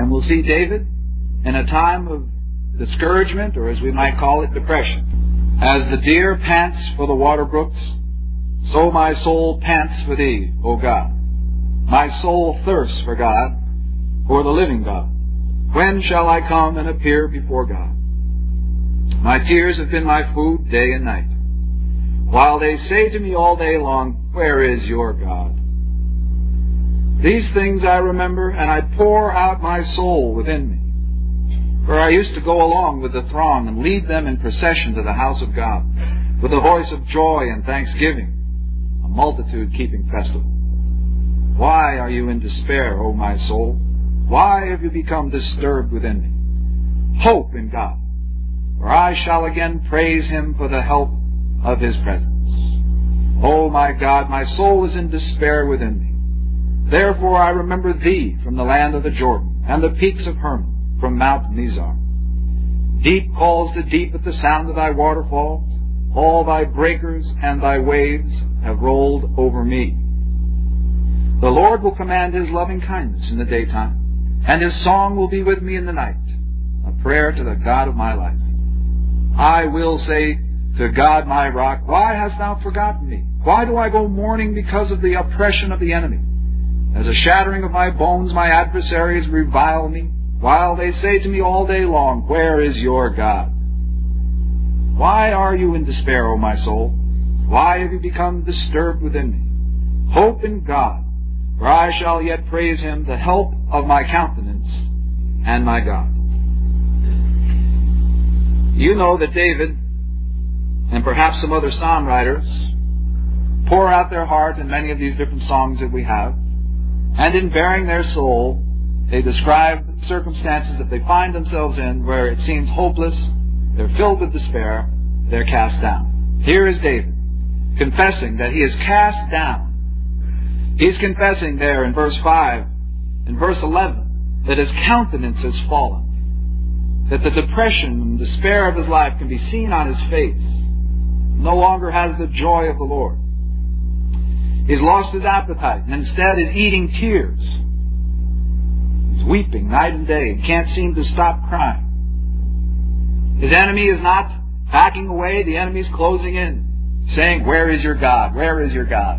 And we'll see David in a time of discouragement, or as we might call it, depression. As the deer pants for the water brooks, so my soul pants for Thee, O God. My soul thirsts for God, for the living God. When shall I come and appear before God? My tears have been my food day and night, while they say to me all day long, Where is your God? These things I remember, and I pour out my soul within me. For I used to go along with the throng and lead them in procession to the house of God, with a voice of joy and thanksgiving, a multitude keeping festival. Why are you in despair, O my soul? Why have you become disturbed within me? Hope in God, for I shall again praise Him for the help of His presence. O my God, my soul is in despair within me. Therefore I remember Thee from the land of the Jordan, and the peaks of Hermon, from Mount Mizar. Deep calls to deep at the sound of Thy waterfalls. All Thy breakers and Thy waves have rolled over me. The Lord will command His loving kindness in the daytime, and His song will be with me in the night, a prayer to the God of my life. I will say to God my rock, Why hast Thou forgotten me? Why do I go mourning because of the oppression of the enemy? As a shattering of my bones, my adversaries revile me, while they say to me all day long, Where is your God? Why are you in despair, O my soul? Why have you become disturbed within me? Hope in God, for I shall yet praise Him, the help of my countenance and my God. You know that David, and perhaps some other psalm writers, pour out their heart in many of these different songs that we have, and in bearing their soul, they describe circumstances that they find themselves in where it seems hopeless, they're filled with despair, they're cast down. Here is David, confessing that he is cast down. He's confessing there in verse 5, in verse 11, that his countenance has fallen, that the depression and despair of his life can be seen on his face. No longer has the joy of the Lord. He's lost his appetite, and instead is eating tears. He's weeping night and day and can't seem to stop crying. His enemy is not backing away. The enemy is closing in, saying, Where is your God? Where is your God?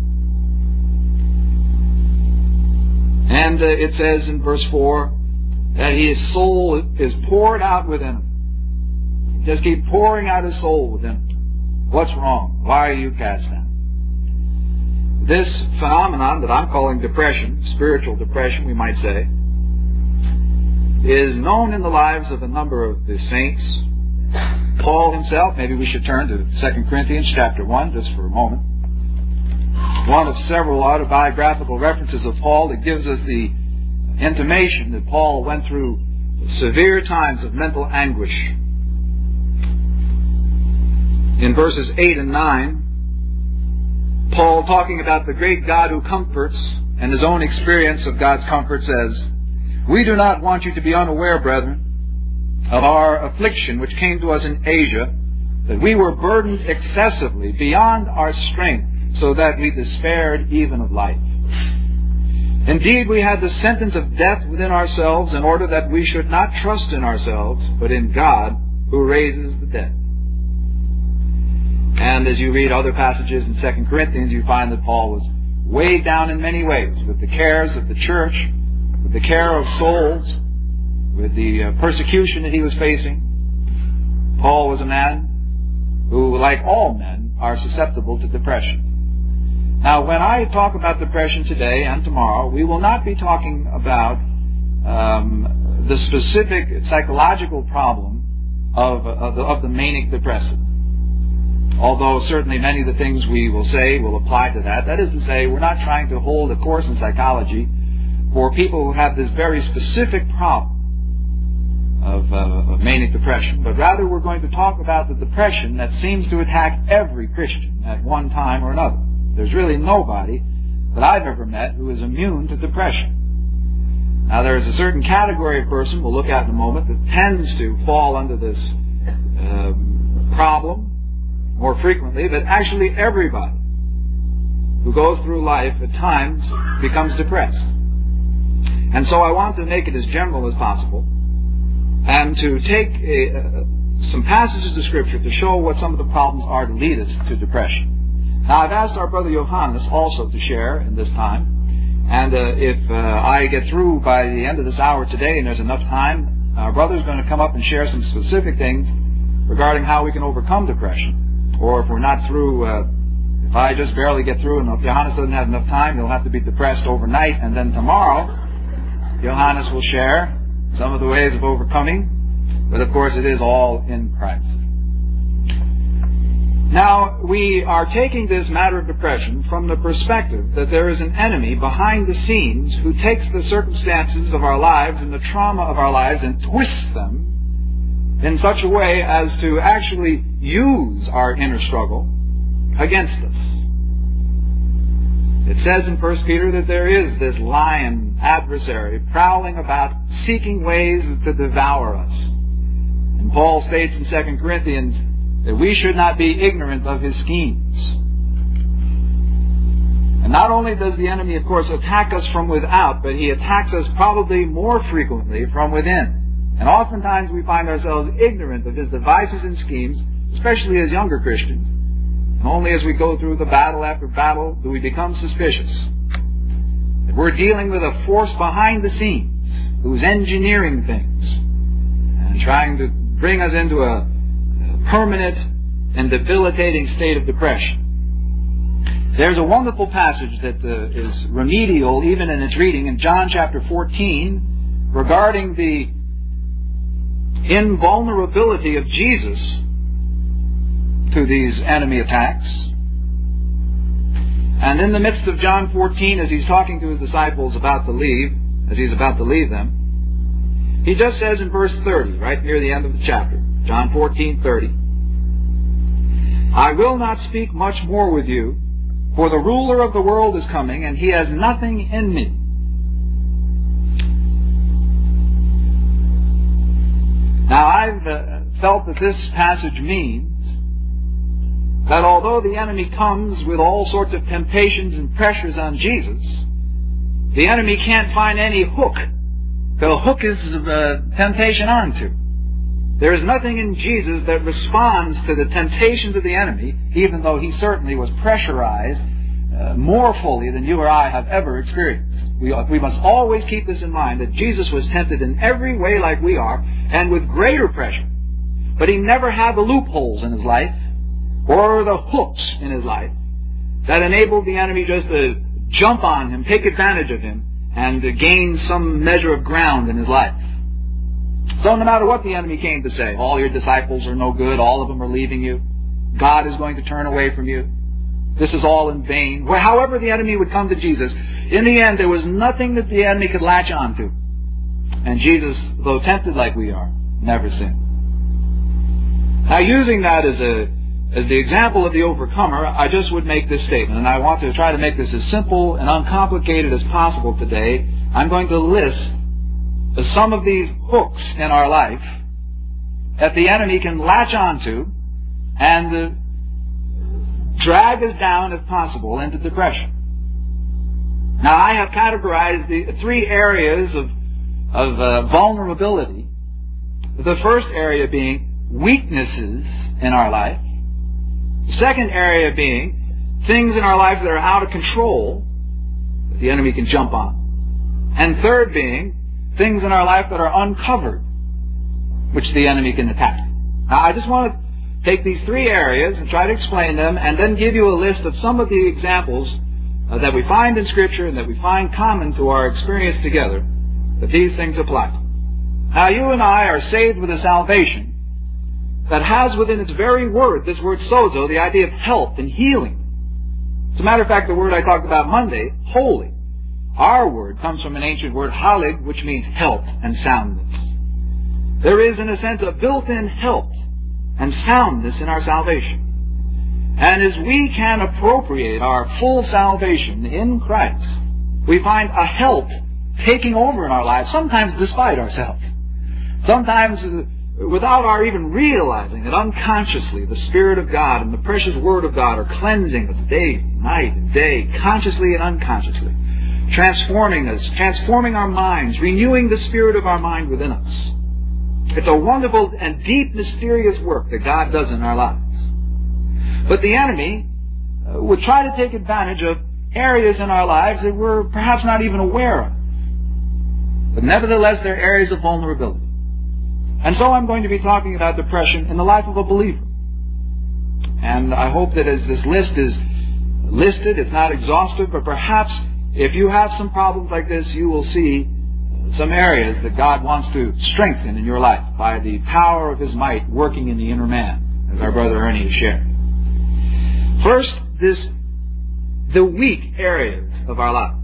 And it says in verse 4 that his soul is poured out within him. He just keeps pouring out his soul within him. What's wrong? Why are you cast down? This phenomenon that I'm calling depression, spiritual depression we might say, is known in the lives of a number of the saints. Paul himself, maybe we should turn to 2 Corinthians chapter 1 just for a moment. One of several autobiographical references of Paul that gives us the intimation that Paul went through severe times of mental anguish. In verses 8 and 9, Paul, talking about the great God who comforts and his own experience of God's comfort, says, We do not want you to be unaware, brethren, of our affliction which came to us in Asia, that we were burdened excessively beyond our strength, so that we despaired even of life. Indeed, we had the sentence of death within ourselves, in order that we should not trust in ourselves, but in God, who raises the dead. And as you read other passages in 2 Corinthians, you find that Paul was weighed down in many ways with the cares of the church, with the care of souls, with the persecution that he was facing. Paul was a man who, like all men, are susceptible to depression. Now, when I talk about depression today and tomorrow, we will not be talking about the specific psychological problem of the manic depressive. Although certainly many of the things we will say will apply to that. That is to say, we're not trying to hold a course in psychology for people who have this very specific problem of manic depression, but rather we're going to talk about the depression that seems to attack every Christian at one time or another. There's really nobody that I've ever met who is immune to depression. Now, there is a certain category of person we'll look at in a moment that tends to fall under this problem more frequently, but actually everybody who goes through life at times becomes depressed. And so I want to make it as general as possible and to take some passages of Scripture to show what some of the problems are to lead us to depression. Now, I've asked our brother Johannes also to share in this time, and if I get through by the end of this hour today and there's enough time, our brother's going to come up and share some specific things regarding how we can overcome depression. Or if we're not through, if I just barely get through and if Johannes doesn't have enough time, he'll have to be depressed overnight, and then tomorrow Johannes will share some of the ways of overcoming. But of course it is all in Christ. Now, we are taking this matter of depression from the perspective that there is an enemy behind the scenes who takes the circumstances of our lives and the trauma of our lives and twists them in such a way as to actually use our inner struggle against us. It says in 1 Peter that there is this lion adversary prowling about, seeking ways to devour us. And Paul states in 2 Corinthians that we should not be ignorant of his schemes. And not only does the enemy, of course, attack us from without, but he attacks us probably more frequently from within. And oftentimes we find ourselves ignorant of his devices and schemes, especially as younger Christians. And only as we go through the battle after battle do we become suspicious that we're dealing with a force behind the scenes who's engineering things and trying to bring us into a permanent and debilitating state of depression. There's a wonderful passage that is remedial even in its reading in John chapter 14 regarding the invulnerability of Jesus to these enemy attacks. And in the midst of John 14, as he's talking to his disciples about to leave, as he's about to leave them, he just says in verse 30, right near the end of the chapter, John 14:30, I will not speak much more with you, for the ruler of the world is coming, and he has nothing in me. Now, I've felt that this passage means that although the enemy comes with all sorts of temptations and pressures on Jesus, the enemy can't find any hook to hook his temptation onto. There is nothing in Jesus that responds to the temptations of the enemy, even though he certainly was pressurized more fully than you or I have ever experienced. We must always keep this in mind, that Jesus was tempted in every way like we are, and with greater pressure. But he never had the loopholes in his life, or the hooks in his life, that enabled the enemy just to jump on him, take advantage of him, and to gain some measure of ground in his life. So no matter what the enemy came to say, all your disciples are no good, all of them are leaving you, God is going to turn away from you, this is all in vain. Well, however the enemy would come to Jesus, in the end there was nothing that the enemy could latch onto. And Jesus, though tempted like we are, never sinned. Now, using that as the example of the overcomer, I just would make this statement, and I want to try to make this as simple and uncomplicated as possible today. I'm going to list some of these hooks in our life that the enemy can latch onto and drag us down, if possible, into depression. Now, I have categorized the three areas of vulnerability. The first area being weaknesses in our life. The second area being things in our life that are out of control that the enemy can jump on. And third being things in our life that are uncovered, which the enemy can attack. Now, I just want to take these three areas and try to explain them, and then give you a list of some of the examples that we find in Scripture and that we find common to our experience together, that these things apply. Now, you and I are saved with a salvation that has within its very word, this word sozo, the idea of health and healing. As a matter of fact, the word I talked about Monday, holy, our word comes from an ancient word, halid, which means health and soundness. There is, in a sense, a built-in health and soundness in our salvation. And as we can appropriate our full salvation in Christ, we find a health taking over in our lives, sometimes despite ourselves. Sometimes without our even realizing it, unconsciously, the Spirit of God and the precious Word of God are cleansing us day, night, and day, consciously and unconsciously. transforming us, transforming our minds, renewing the spirit of our mind within us. It's a wonderful and deep, mysterious work that God does in our lives. But the enemy would try to take advantage of areas in our lives that we're perhaps not even aware of. But nevertheless, they're areas of vulnerability. And so I'm going to be talking about depression in the life of a believer. And I hope that as this list is listed, it's not exhaustive, but perhaps if you have some problems like this, you will see some areas that God wants to strengthen in your life by the power of His might working in the inner man, as our brother Ernie has shared. First, the weak areas of our lives.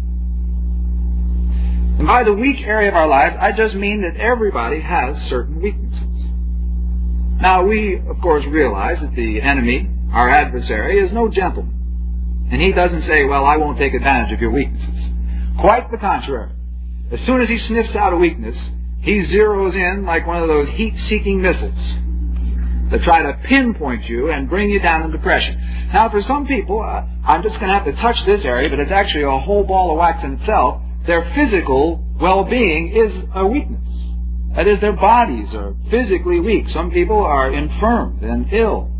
And by the weak area of our lives, I just mean that everybody has certain weaknesses. Now, we, of course, realize that the enemy, our adversary, is no gentleman. And he doesn't say, well, I won't take advantage of your weaknesses. Quite the contrary. As soon as he sniffs out a weakness, he zeroes in like one of those heat-seeking missiles that try to pinpoint you and bring you down in depression. Now, for some people, I'm just going to have to touch this area, but it's actually a whole ball of wax in itself. Their physical well-being is a weakness. That is, their bodies are physically weak. Some people are infirm and ill.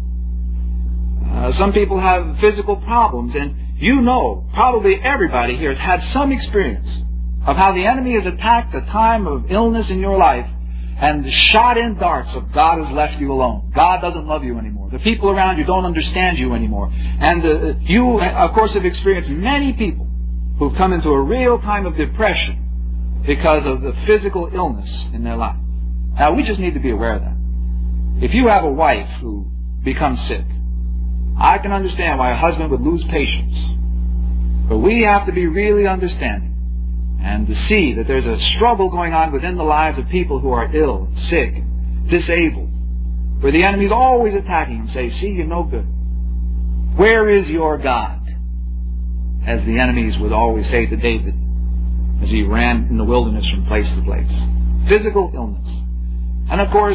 Some people have physical problems, and you know, probably everybody here has had some experience of how the enemy has attacked a time of illness in your life and shot in darts of God has left you alone. God doesn't love you anymore. The people around you don't understand you anymore. And you, of course, have experienced many people who've come into a real time of depression because of the physical illness in their life. Now, we just need to be aware of that. If you have a wife who becomes sick, I can understand why a husband would lose patience. But we have to be really understanding and to see that there's a struggle going on within the lives of people who are ill, sick, disabled, where the enemy's always attacking them, say, see, you're no good. Where is your God? As the enemies would always say to David as he ran in the wilderness from place to place. Physical illness. And of course,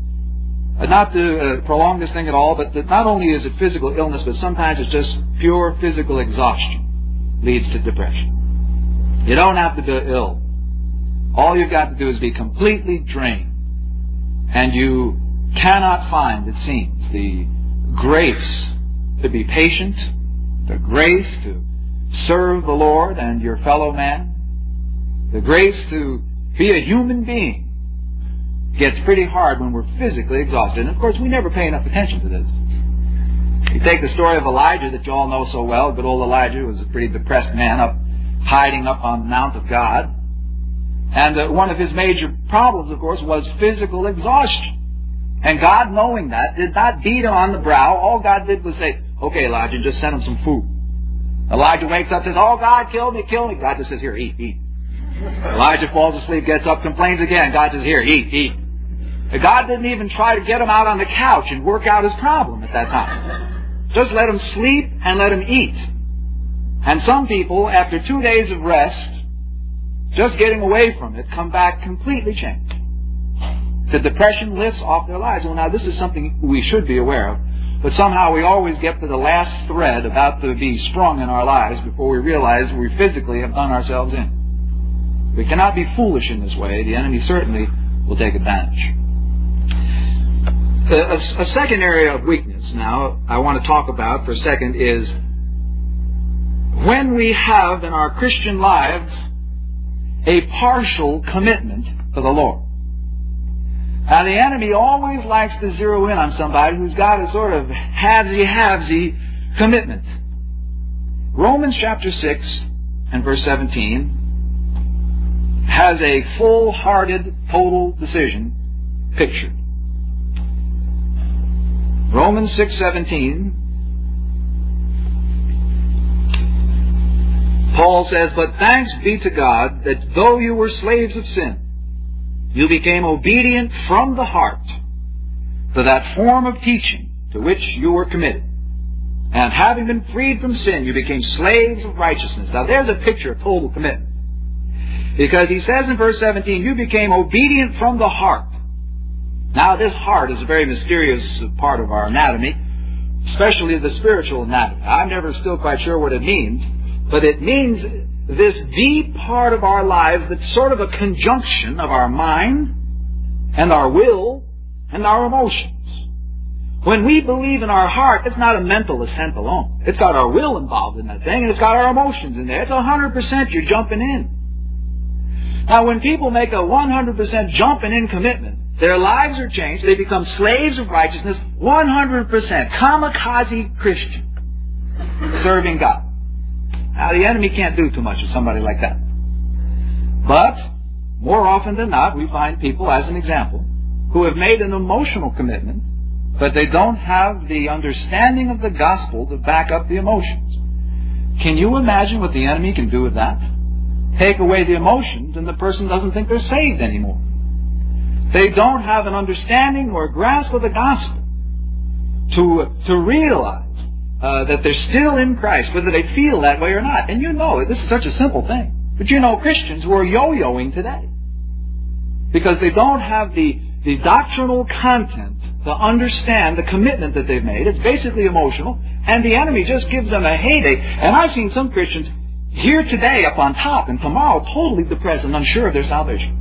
not to prolong this thing at all, but that not only is it physical illness, but sometimes it's just pure physical exhaustion leads to depression. You don't have to be ill. All you've got to do is be completely drained. And you cannot find, it seems, the grace to be patient, the grace to serve the Lord and your fellow man, the grace to be a human being gets pretty hard when we're physically exhausted. And of course, we never pay enough attention to this. You take the story of Elijah that you all know so well. Good old Elijah was a pretty depressed man hiding up on the Mount of God. And one of his major problems, of course, was physical exhaustion. And God, knowing that, did not beat him on the brow. All God did was say, okay, Elijah, just send him some food. Elijah wakes up and says, oh, God, kill me, kill me. God just says, here, eat, eat. Elijah falls asleep, gets up, complains again. God says, here, eat, eat. God didn't even try to get him out on the couch and work out his problem at that time. Just let him sleep and let him eat. And some people, after 2 days of rest, just getting away from it, come back completely changed. The depression lifts off their lives. Well, now, this is something we should be aware of. But somehow we always get to the last thread about to be strung in our lives before we realize we physically have done ourselves in. We cannot be foolish in this way. The enemy certainly will take advantage. A second area of weakness now I want to talk about for a second is when we have in our Christian lives a partial commitment to the Lord. Now, the enemy always likes to zero in on somebody who's got a sort of halvesy commitment. Romans chapter 6 and verse 17 has a full-hearted, total decision pictured. Romans 6:17, Paul says, but thanks be to God that though you were slaves of sin, you became obedient from the heart to that form of teaching to which you were committed. And having been freed from sin, you became slaves of righteousness. Now there's a picture of total commitment. Because he says in verse 17, you became obedient from the heart. Now this heart is a very mysterious part of our anatomy, especially the spiritual anatomy. I'm never still quite sure what it means, but it means this deep part of our lives that's sort of a conjunction of our mind and our will and our emotions. When we believe in our heart, it's not a mental assent alone. It's got our will involved in that thing, and it's got our emotions in there. It's 100% you're jumping in. Now, when people make a 100% jumping in commitment, their lives are changed. They become slaves of righteousness, 100% kamikaze Christian, serving God. Now, the enemy can't do too much with somebody like that. But, more often than not, we find people, as an example, who have made an emotional commitment, but they don't have the understanding of the gospel to back up the emotions. Can you imagine what the enemy can do with that? Take away the emotions, and the person doesn't think they're saved anymore. They don't have an understanding or a grasp of the gospel to realize that they're still in Christ, whether they feel that way or not. And you know, this is such a simple thing. But you know Christians who are yo-yoing today because they don't have the doctrinal content to understand the commitment that they've made. It's basically emotional, and the enemy just gives them a heyday. And I've seen some Christians here today up on top, and tomorrow totally depressed and unsure of their salvation.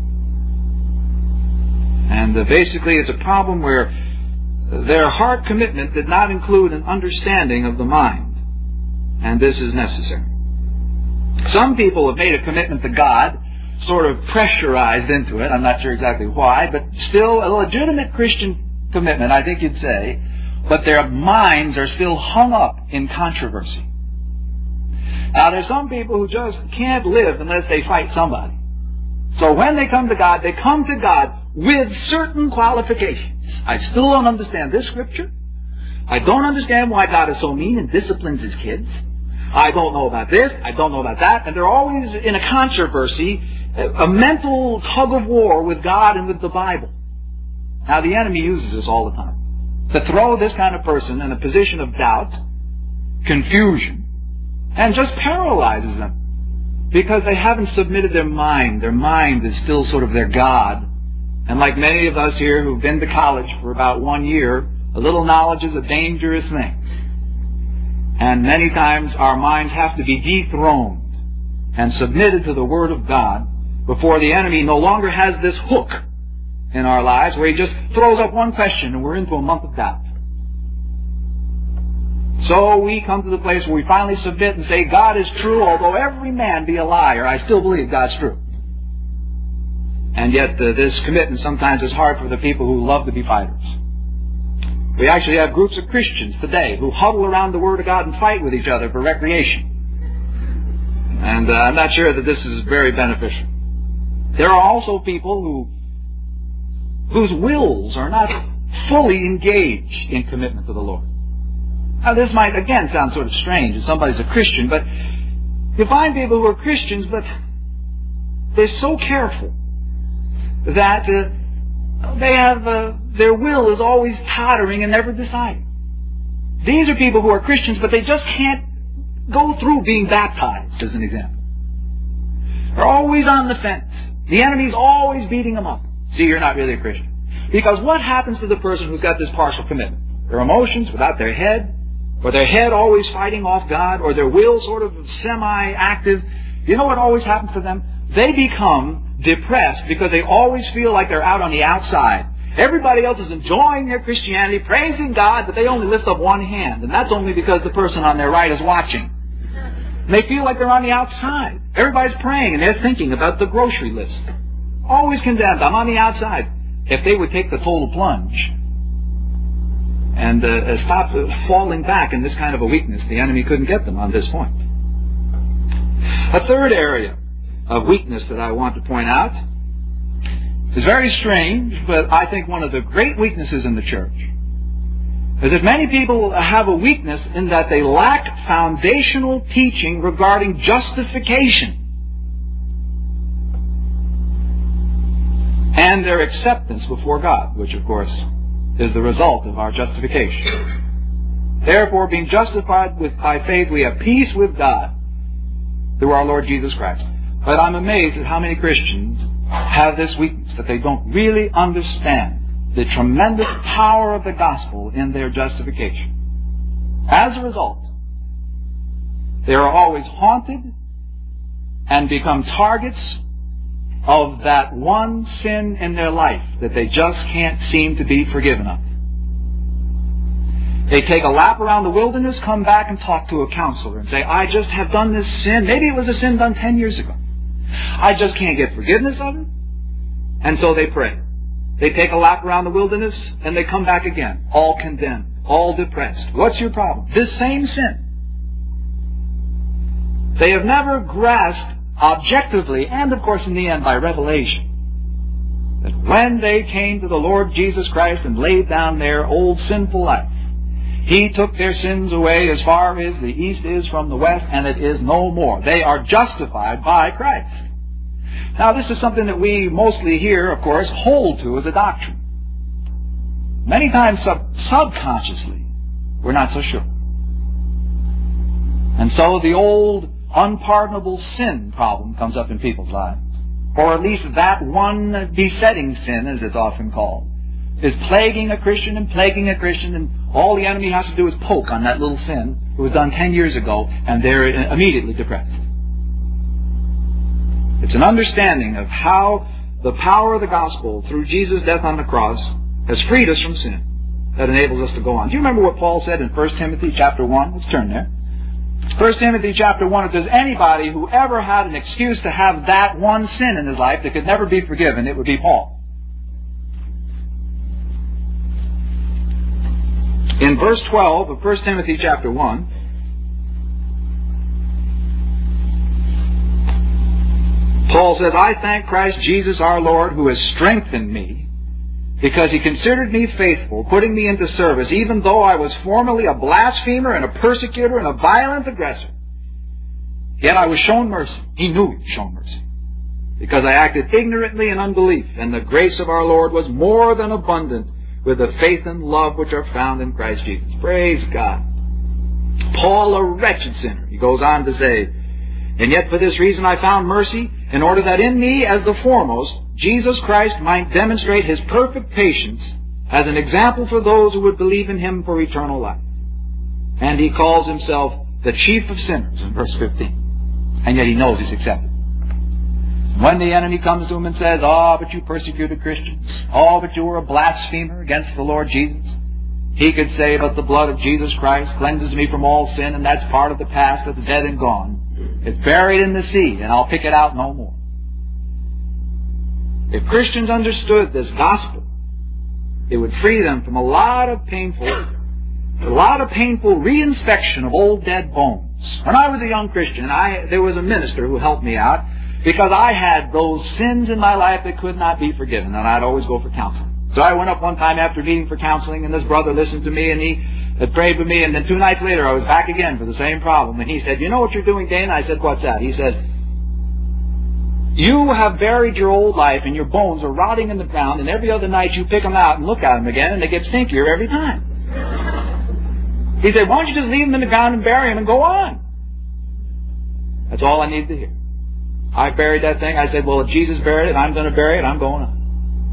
And basically it's a problem where their heart commitment did not include an understanding of the mind. And this is necessary. Some people have made a commitment to God, sort of pressurized into it. I'm not sure exactly why, but still a legitimate Christian commitment, I think you'd say, but their minds are still hung up in controversy. Now, there's some people who just can't live unless they fight somebody. So when they come to God, they come to God with certain qualifications. I still don't understand this scripture. I don't understand why God is so mean and disciplines His kids. I don't know about this. I don't know about that. And they're always in a controversy, a mental tug of war with God and with the Bible. Now, the enemy uses this all the time to throw this kind of person in a position of doubt, confusion, and just paralyzes them because they haven't submitted their mind. Their mind is still sort of their God. And like many of us here who've been to college for about 1 year, a little knowledge is a dangerous thing. And many times our minds have to be dethroned and submitted to the Word of God before the enemy no longer has this hook in our lives where he just throws up one question and we're into a month of doubt. So we come to the place where we finally submit and say, God is true, although every man be a liar, I still believe God's true. And yet this commitment sometimes is hard for the people who love to be fighters. We actually have groups of Christians today who huddle around the Word of God and fight with each other for recreation. And I'm not sure that this is very beneficial. There are also people whose wills are not fully engaged in commitment to the Lord. Now, this might, again, sound sort of strange if somebody's a Christian, but you find people who are Christians, but they're so careful that they have their will is always tottering and never deciding. These are people who are Christians, but they just can't go through being baptized, as an example. They're always on the fence. The enemy's always beating them up. See, you're not really a Christian. Because what happens to the person who's got this partial commitment? Their emotions without their head, or their head always fighting off God, or their will sort of semi-active. You know what always happens to them? They become depressed because they always feel like they're out on the outside. Everybody else is enjoying their Christianity, praising God, but they only lift up one hand. And that's only because the person on their right is watching. And they feel like they're on the outside. Everybody's praying and they're thinking about the grocery list. Always condemned. I'm on the outside. If they would take the total plunge and stop falling back in this kind of a weakness, the enemy couldn't get them on this point. A third area of weakness that I want to point out is very strange, but I think one of the great weaknesses in the church is that many people have a weakness in that they lack foundational teaching regarding justification and their acceptance before God, which of course is the result of our justification. Therefore, being justified by faith, we have peace with God through our Lord Jesus Christ. But I'm amazed at how many Christians have this weakness, that they don't really understand the tremendous power of the gospel in their justification. As a result, they are always haunted and become targets of that one sin in their life that they just can't seem to be forgiven of. They take a lap around the wilderness, come back and talk to a counselor and say, I just have done this sin. Maybe it was a sin done 10 years ago. I just can't get forgiveness of it. And so they pray. They take a lap around the wilderness and they come back again, all condemned, all depressed. What's your problem? This same sin. They have never grasped objectively, and of course in the end by revelation, that when they came to the Lord Jesus Christ and laid down their old sinful life, He took their sins away as far as the east is from the west, and it is no more. They are justified by Christ. Now this is something that we mostly here, of course, hold to as a doctrine. Many times subconsciously, we're not so sure. And so the old unpardonable sin problem comes up in people's lives. Or at least that one besetting sin, as it's often called, is plaguing a Christian, and all the enemy has to do is poke on that little sin that was done 10 years ago, and they're immediately depressed. It's an understanding of how the power of the gospel through Jesus' death on the cross has freed us from sin that enables us to go on. Do you remember what Paul said in 1 Timothy chapter 1? Let's turn there. 1 Timothy chapter 1, if there's anybody who ever had an excuse to have that one sin in his life that could never be forgiven, it would be Paul. In verse 12 of 1 Timothy chapter 1, Paul says, I thank Christ Jesus our Lord who has strengthened me, because He considered me faithful, putting me into service, even though I was formerly a blasphemer and a persecutor and a violent aggressor. Yet I was shown mercy. He knew He was shown mercy, because I acted ignorantly in unbelief, and the grace of our Lord was more than abundant with the faith and love which are found in Christ Jesus. Praise God. Paul, a wretched sinner, he goes on to say, and yet for this reason I found mercy, in order that in me, as the foremost, Jesus Christ might demonstrate His perfect patience as an example for those who would believe in Him for eternal life. And he calls Himself the chief of sinners in verse 15. And yet he knows He's accepted. When the enemy comes to him and says, oh, but you persecuted Christians. Oh, but you were a blasphemer against the Lord Jesus. He could say, but the blood of Jesus Christ cleanses me from all sin, and that's part of the past that's dead and gone. It's buried in the sea, and I'll pick it out no more. If Christians understood this gospel, it would free them from a lot of painful reinspection of old dead bones. When I was a young Christian, there was a minister who helped me out because I had those sins in my life that could not be forgiven, and I'd always go for counseling. So I went up one time after meeting for counseling, and this brother listened to me, and he had prayed with me, and then 2 nights later I was back again for the same problem, and he said, you know what you're doing, Dana? I said, what's that? He said, you have buried your old life and your bones are rotting in the ground, and every other night you pick them out and look at them again and they get stinkier every time. He said, why don't you just leave them in the ground and bury them and go on? That's all I need to hear. I buried that thing. I said, well, if Jesus buried it, I'm going to bury it. I'm going on.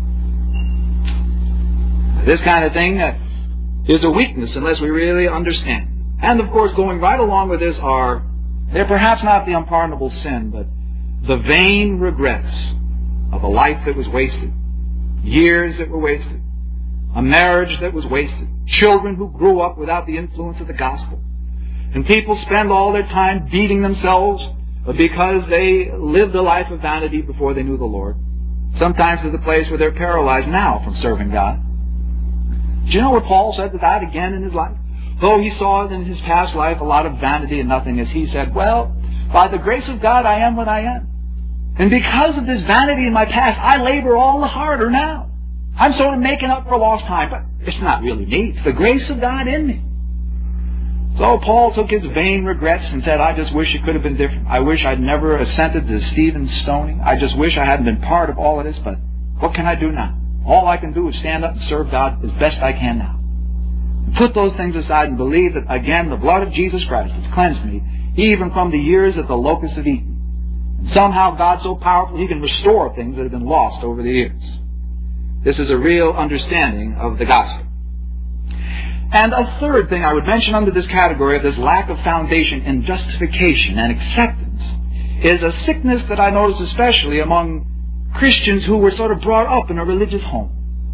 This kind of thing is a weakness unless we really understand. And of course, going right along with this they're perhaps not the unpardonable sin, but the vain regrets of a life that was wasted, years that were wasted, a marriage that was wasted, children who grew up without the influence of the gospel. And people spend all their time beating themselves because they lived a life of vanity before they knew the Lord. Sometimes to the place where they're paralyzed now from serving God. Do you know what Paul said to that again in his life? Though he saw in his past life a lot of vanity and nothingness, he said, well, by the grace of God I am what I am. And because of this vanity in my past, I labor all the harder now. I'm sort of making up for lost time, but it's not really me. It's the grace of God in me. So Paul took his vain regrets and said, I just wish it could have been different. I wish I'd never assented to Stephen's stoning. I just wish I hadn't been part of all of this, but what can I do now? All I can do is stand up and serve God as best I can now. Put those things aside and believe that, again, the blood of Jesus Christ has cleansed me, even from the years that the locusts have eaten. And somehow God's so powerful, He can restore things that have been lost over the years. This is a real understanding of the gospel. And a third thing I would mention under this category of this lack of foundation in justification and acceptance is a sickness that I notice especially among Christians who were sort of brought up in a religious home.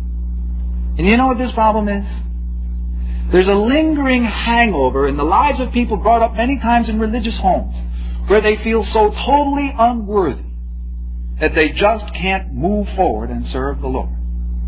And you know what this problem is? There's a lingering hangover in the lives of people brought up many times in religious homes where they feel so totally unworthy that they just can't move forward and serve the Lord.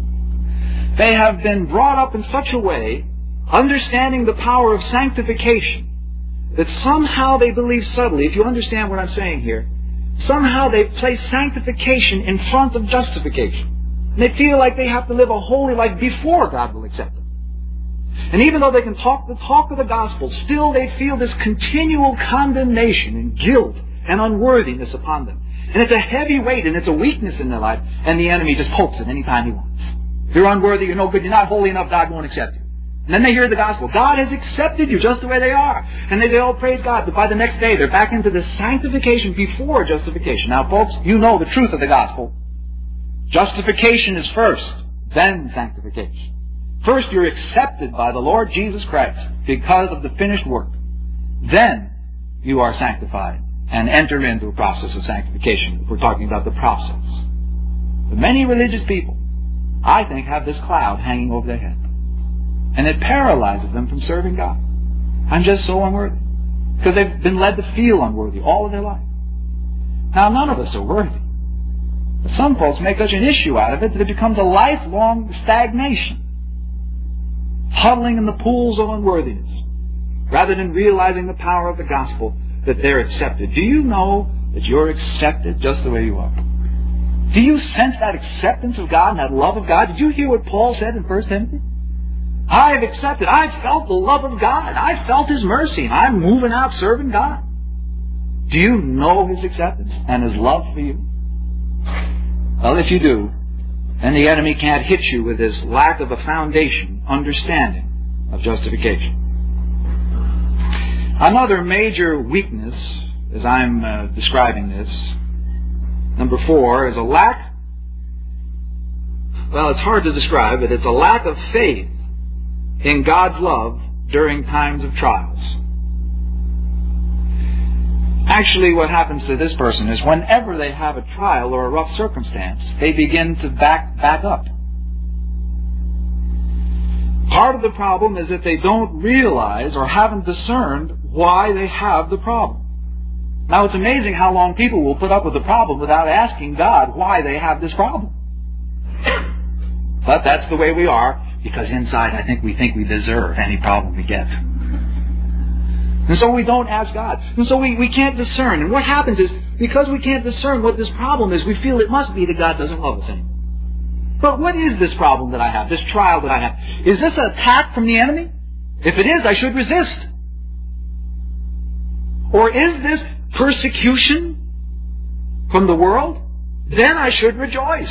They have been brought up in such a way, understanding the power of sanctification, that somehow they believe subtly, if you understand what I'm saying here, somehow they place sanctification in front of justification. And they feel like they have to live a holy life before God will accept them. And even though they can talk the talk of the gospel, still they feel this continual condemnation and guilt and unworthiness upon them. And it's a heavy weight and it's a weakness in their life, and the enemy just pokes it anytime he wants. You're unworthy, you're no good, you're not holy enough, God won't accept you. And then they hear the gospel. God has accepted you just the way they are. And they say, oh, praise God. But by the next day, they're back into the sanctification before justification. Now, folks, you know the truth of the gospel. Justification is first, then sanctification. First, you're accepted by the Lord Jesus Christ because of the finished work. Then, you are sanctified and enter into a process of sanctification, if we're talking about the process. But many religious people, I think, have this cloud hanging over their head. And it paralyzes them from serving God. I'm just so unworthy. Because they've been led to feel unworthy all of their life. Now, none of us are worthy. But some folks make such an issue out of it that it becomes a lifelong stagnation. Huddling in the pools of unworthiness, rather than realizing the power of the gospel that they're accepted. Do you know that you're accepted just the way you are? Do you sense that acceptance of God and that love of God? Did you hear what Paul said in 1 Timothy? I've accepted. I've felt the love of God. I've felt His mercy. And I'm moving out serving God. Do you know His acceptance and His love for you? Well, if you do, then the enemy can't hit you with this lack of a foundation, understanding of justification. Another major weakness, as I'm describing this, number 4, is a lack, well, it's hard to describe, but it's a lack of faith in God's love during times of trials. Actually, what happens to this person is whenever they have a trial or a rough circumstance, they begin to back up. Part of the problem is that they don't realize or haven't discerned why they have the problem. Now, it's amazing how long people will put up with the problem without asking God why they have this problem. But that's the way we are, because inside I think we deserve any problem we get. And so we don't ask God. And so we can't discern. And what happens is, because we can't discern what this problem is, we feel it must be that God doesn't love us anymore. But what is this problem that I have, this trial that I have? Is this an attack from the enemy? If it is, I should resist. Or is this persecution from the world? Then I should rejoice.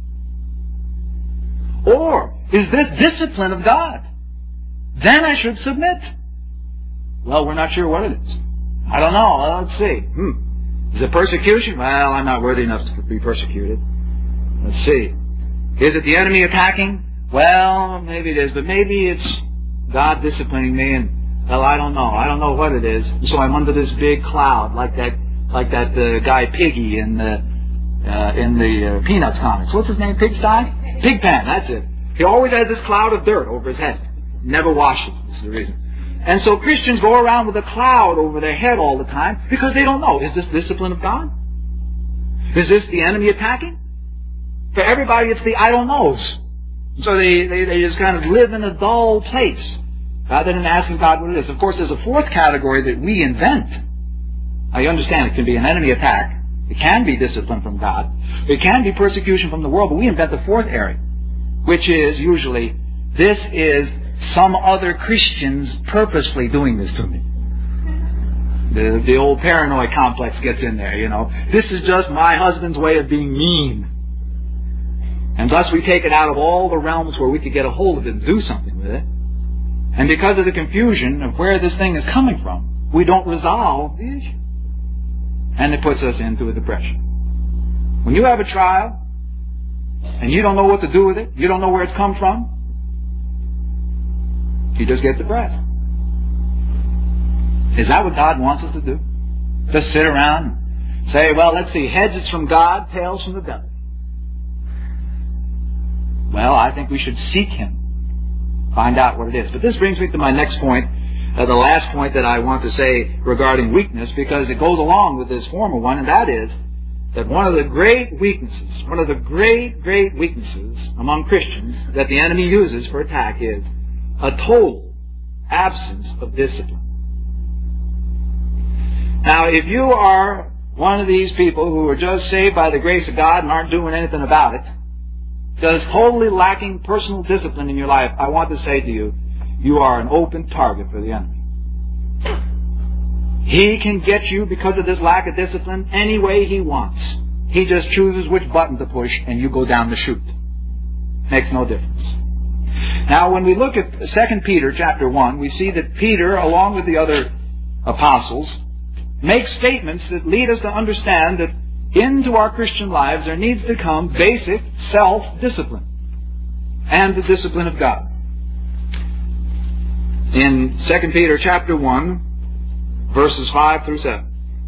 Or is this discipline of God? Then I should submit. Well, we're not sure what it is. I don't know. Let's see. Is it persecution? Well, I'm not worthy enough to be persecuted. Let's see. Is it the enemy attacking? Well, maybe it is, but maybe it's God disciplining me, and well, I don't know. I don't know what it is. And so I'm under this big cloud, like that guy Piggy in the Peanuts comics. What's his name? Pigsty? Pigpen. That's it. He always has this cloud of dirt over his head. Never washes. This is the reason. And so Christians go around with a cloud over their head all the time because they don't know. Is this discipline of God? Is this the enemy attacking? For everybody, it's the I don't knows. So they just kind of live in a dull place rather than asking God what it is. Of course, there's a fourth category that we invent. I understand it can be an enemy attack. It can be discipline from God. It can be persecution from the world. But we invent the fourth area, which is usually, this is some other Christians purposely doing this to me. The old paranoid complex gets in there, you know. This is just my husband's way of being mean. And thus we take it out of all the realms where we could get a hold of it and do something with it. And because of the confusion of where this thing is coming from, we don't resolve the issue. And it puts us into a depression. When you have a trial, and you don't know what to do with it, you don't know where it's come from, you just get depressed. Is that what God wants us to do? Just sit around, Say, well, let's see, heads it's from God, tails from the devil. Well, I think we should seek Him, find out what it is. But this brings me to my next point, the last point that I want to say regarding weakness, because it goes along with this former one, and that is that one of the great weaknesses among Christians that the enemy uses for attack is a total absence of discipline. Now, if you are one of these people who are just saved by the grace of God and aren't doing anything about it, just totally lacking personal discipline in your life, I want to say to you, you are an open target for the enemy. He can get you because of this lack of discipline any way he wants. He just chooses which button to push and you go down the chute. Makes no difference. Now, when we look at 2 Peter chapter 1, we see that Peter, along with the other apostles, makes statements that lead us to understand that into our Christian lives there needs to come basic self-discipline and the discipline of God. In 2 Peter chapter 1, verses 5 through 7.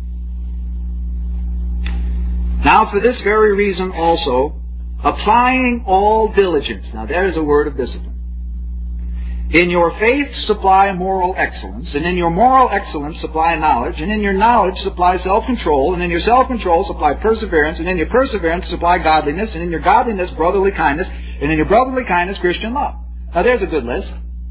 Now for this very reason also, applying all diligence. Now there's a word of discipline. In your faith supply moral excellence, and in your moral excellence supply knowledge, and in your knowledge supply self-control, and in your self-control supply perseverance, and in your perseverance supply godliness, and in your godliness brotherly kindness, and in your brotherly kindness Christian love. Now there's a good list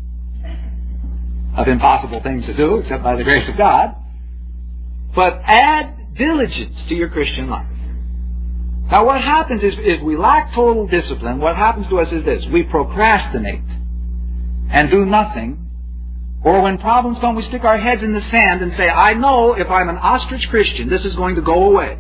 of impossible things to do, except by the grace of God. But add diligence to your Christian life. Now what happens is, if we lack total discipline, what happens to us is this. We procrastinate and do nothing. Or when problems come, we stick our heads in the sand and say, I know if I'm an ostrich Christian, this is going to go away.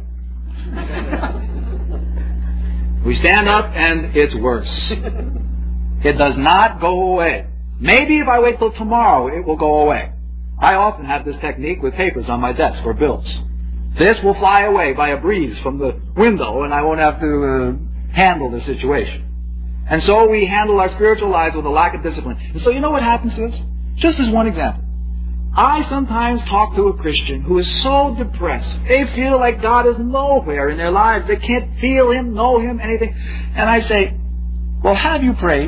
We stand up and it's worse. It does not go away. Maybe if I wait till tomorrow, it will go away. I often have this technique with papers on my desk or bills. This will fly away by a breeze from the window and I won't have to handle the situation. And so we handle our spiritual lives with a lack of discipline. And so you know what happens to us? Just as one example. I sometimes talk to a Christian who is so depressed. They feel like God is nowhere in their lives. They can't feel Him, know Him, anything. And I say, well, have you prayed?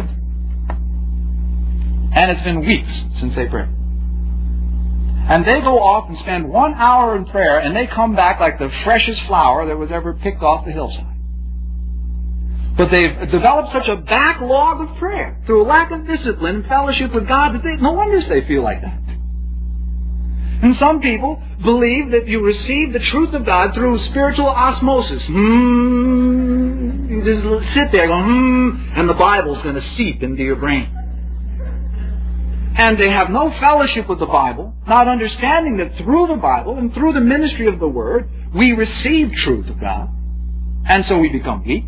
And it's been weeks since they prayed. And they go off and spend 1 hour in prayer, and they come back like the freshest flower that was ever picked off the hillside. But they've developed such a backlog of prayer through a lack of discipline and fellowship with God that no wonder they feel like that. And some people believe that you receive the truth of God through spiritual osmosis. You just sit there going, and the Bible's going to seep into your brain. And they have no fellowship with the Bible, not understanding that through the Bible and through the ministry of the Word, we receive truth of God. And so we become weak.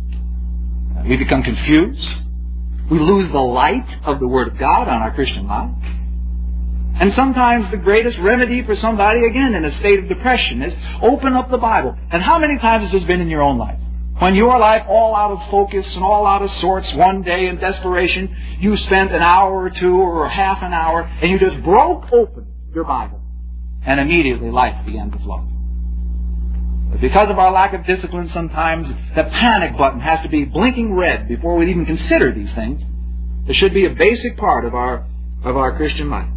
We become confused. We lose the light of the Word of God on our Christian life. And sometimes the greatest remedy for somebody, again, in a state of depression is open up the Bible. And how many times has this been in your own life? When your life all out of focus and all out of sorts, one day in desperation, you spent an hour or two or half an hour and you just broke open your Bible. And immediately life began to flow. But because of our lack of discipline, sometimes the panic button has to be blinking red before we even consider these things. It should be a basic part of our Christian life.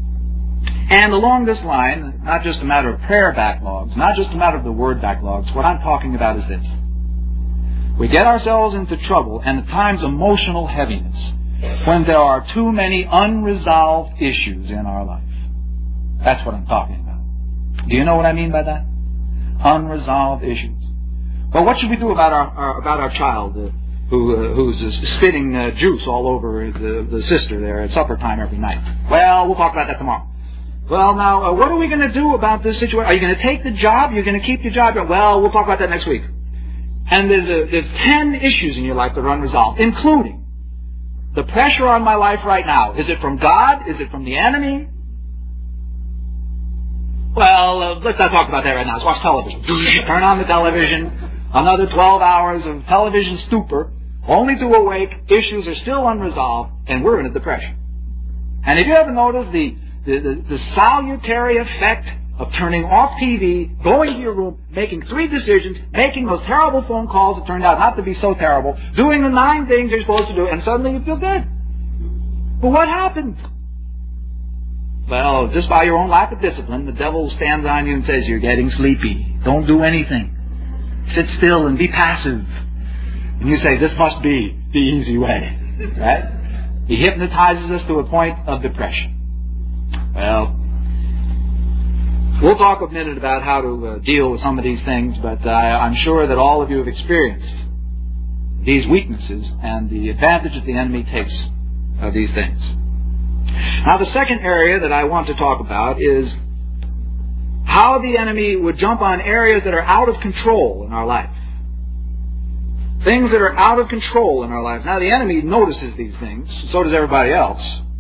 And along this line, not just a matter of prayer backlogs, not just a matter of the word backlogs, what I'm talking about is this. We get ourselves into trouble and at times emotional heaviness when there are too many unresolved issues in our life. That's what I'm talking about. Do you know what I mean by that? Unresolved issues. Well, what should we do about our child who's spitting juice all over the sister there at supper time every night? Well, we'll talk about that tomorrow. Well, now, what are we going to do about this situation? Are you going to take the job? You're going to keep your job? Well, we'll talk about that next week. And there's 10 issues in your life that are unresolved, including the pressure on my life right now. Is it from God? Is it from the enemy? Well, let's not talk about that right now. Let's watch television. Turn on the television. Another 12 hours of television stupor, only to awake. Issues are still unresolved, and we're in a depression. And have you ever noticed the salutary effect of turning off TV, going to your room, making 3 decisions, making those terrible phone calls that turned out not to be so terrible, doing the 9 things you're supposed to do, and suddenly you feel good. But what happened? Well, just by your own lack of discipline, the devil stands on you and says, you're getting sleepy. Don't do anything. Sit still and be passive. And you say, this must be the easy way. Right? He hypnotizes us to a point of depression. Well, we'll talk a minute about how to deal with some of these things, but I'm sure that all of you have experienced these weaknesses and the advantage that the enemy takes of these things. Now, the second area that I want to talk about is how the enemy would jump on areas that are out of control in our life. Things that are out of control in our life. Now, the enemy notices these things, so does everybody else.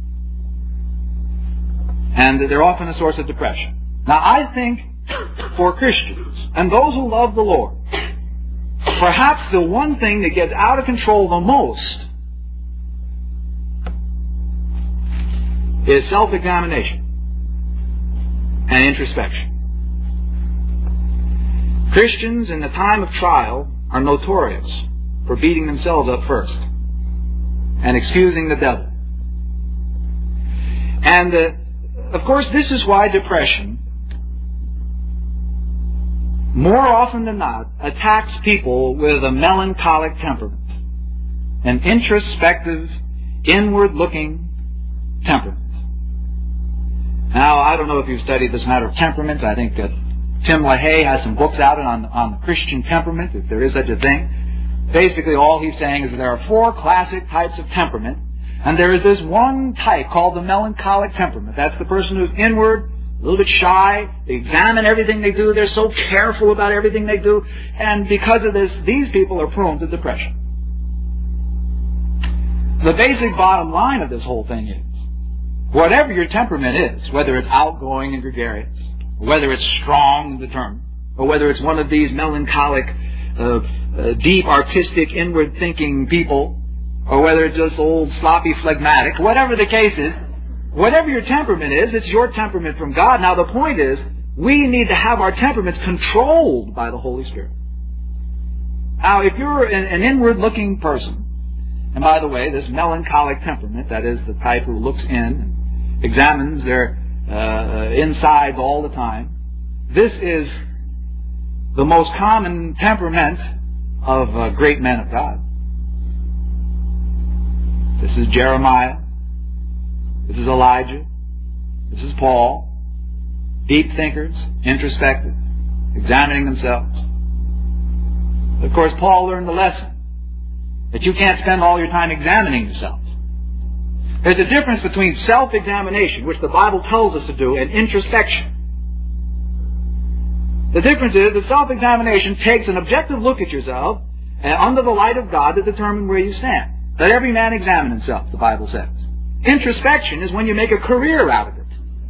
And they're often a source of depression. Now, I think for Christians and those who love the Lord, perhaps the one thing that gets out of control the most is self-examination and introspection. Christians in the time of trial are notorious for beating themselves up first and excusing the devil. And, of course, this is why depression, more often than not, attacks people with a melancholic temperament, an introspective, inward-looking temperament. Now, I don't know if you've studied this matter of temperaments. I think Tim LaHaye has some books out on the Christian temperament, if there is such a thing. Basically, all he's saying is that there are 4 classic types of temperament, and there is this one type called the melancholic temperament. That's the person who's inward, a little bit shy. They examine everything they do. They're so careful about everything they do. And because of this, these people are prone to depression. The basic bottom line of this whole thing is, whatever your temperament is, whether it's outgoing and gregarious, or whether it's strong and determined, or whether it's one of these melancholic, deep, artistic, inward-thinking people, or whether it's just old, sloppy, phlegmatic, whatever the case is, whatever your temperament is, it's your temperament from God. Now, the point is, we need to have our temperaments controlled by the Holy Spirit. Now, if you're an inward-looking person, and by the way, this melancholic temperament, that is the type who looks in and examines their insides all the time, this is the most common temperament of great men of God. This is Jeremiah. This is Elijah. This is Paul. Deep thinkers, introspective, examining themselves. Of course, Paul learned the lesson that you can't spend all your time examining yourself. There's a difference between self-examination, which the Bible tells us to do, and introspection. The difference is that self-examination takes an objective look at yourself under the light of God to determine where you stand. Let every man examine himself, the Bible says. Introspection is when you make a career out of it.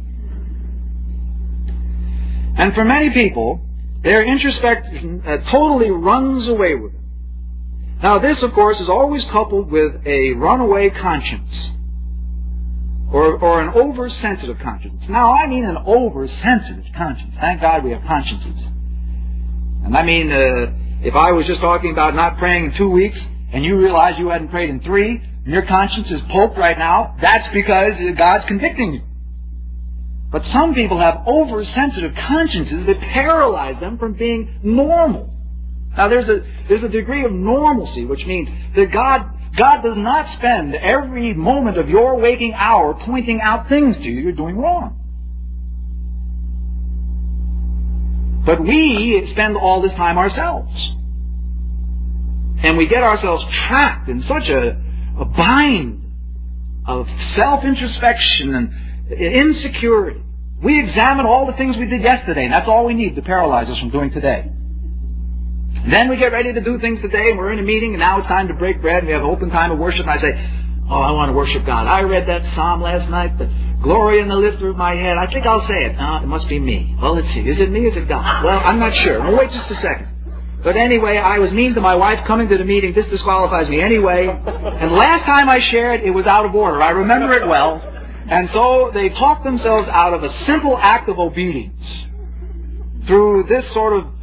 And for many people, their introspection totally runs away with them. Now this, of course, is always coupled with a runaway conscience. Or an oversensitive conscience. Now, I mean an oversensitive conscience. Thank God we have consciences. And I mean, if I was just talking about not praying in 2 weeks, and you realize you hadn't prayed in 3, and your conscience is poked right now, that's because God's convicting you. But some people have oversensitive consciences that paralyze them from being normal. Now, there's a degree of normalcy, which means that God does not spend every moment of your waking hour pointing out things to you you're doing wrong. But we spend all this time ourselves. And we get ourselves trapped in such a bind of self-introspection and insecurity. We examine all the things we did yesterday, and that's all we need to paralyze us from doing today. Then we get ready to do things today, and we're in a meeting, and now it's time to break bread, and we have open time of worship, and I say, oh, I want to worship God. I read that psalm last night, the glory in the lifter of my head. I think I'll say it. It must be me. Well, let's see. Is it me or is it God? Well, I'm not sure. Well, wait just a second. But anyway, I was mean to my wife coming to the meeting. This disqualifies me anyway. And last time I shared, it was out of order. I remember it well. And so they talked themselves out of a simple act of obedience. through this sort of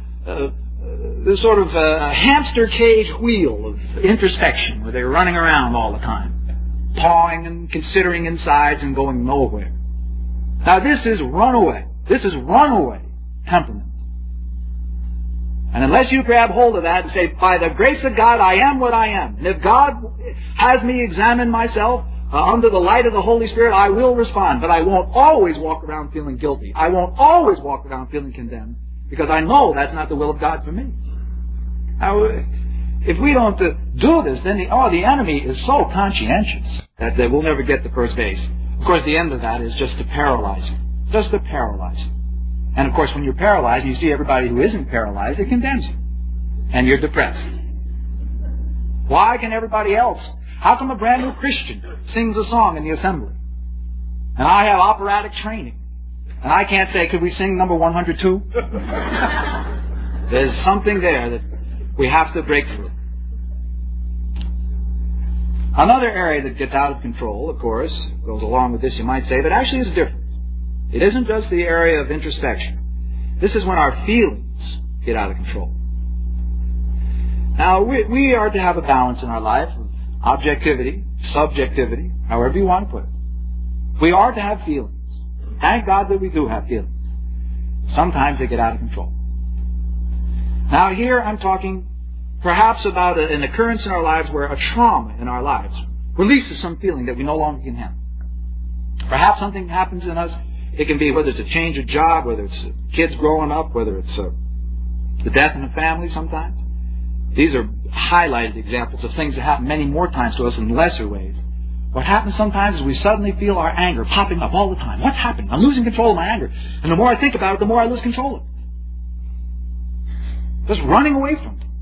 hamster cage wheel of introspection where they're running around all the time, pawing and considering insides and going nowhere. Now this is runaway. This is runaway temperament. And unless you grab hold of that and say, by the grace of God, I am what I am. And if God has me examine myself under the light of the Holy Spirit, I will respond. But I won't always walk around feeling guilty. I won't always walk around feeling condemned, because I know that's not the will of God for me. Now, if we don't do this, then the enemy is so conscientious that we'll never get to first base. Of course, the end of that is just to paralyze you. Just to paralyze you. And of course, when you're paralyzed, you see everybody who isn't paralyzed, it condemns you. And you're depressed. Why can everybody else? How come a brand new Christian sings a song in the assembly? And I have operatic training. And I can't say, could we sing number 102? There's something there that we have to break through. Another area that gets out of control, of course, goes along with this, you might say, but actually is different. It isn't just the area of introspection. This is when our feelings get out of control. Now, we are to have a balance in our life of objectivity, subjectivity, however you want to put it. We are to have feelings. Thank God that we do have feelings. Sometimes they get out of control. Now, here I'm talking perhaps about an occurrence in our lives where a trauma in our lives releases some feeling that we no longer can handle. Perhaps something happens in us. It can be whether it's a change of job, whether it's kids growing up, whether it's the death in the family sometimes. These are highlighted examples of things that happen many more times to us in lesser ways. What happens sometimes is we suddenly feel our anger popping up all the time. What's happening? I'm losing control of my anger. And the more I think about it, the more I lose control of it. Just running away from it.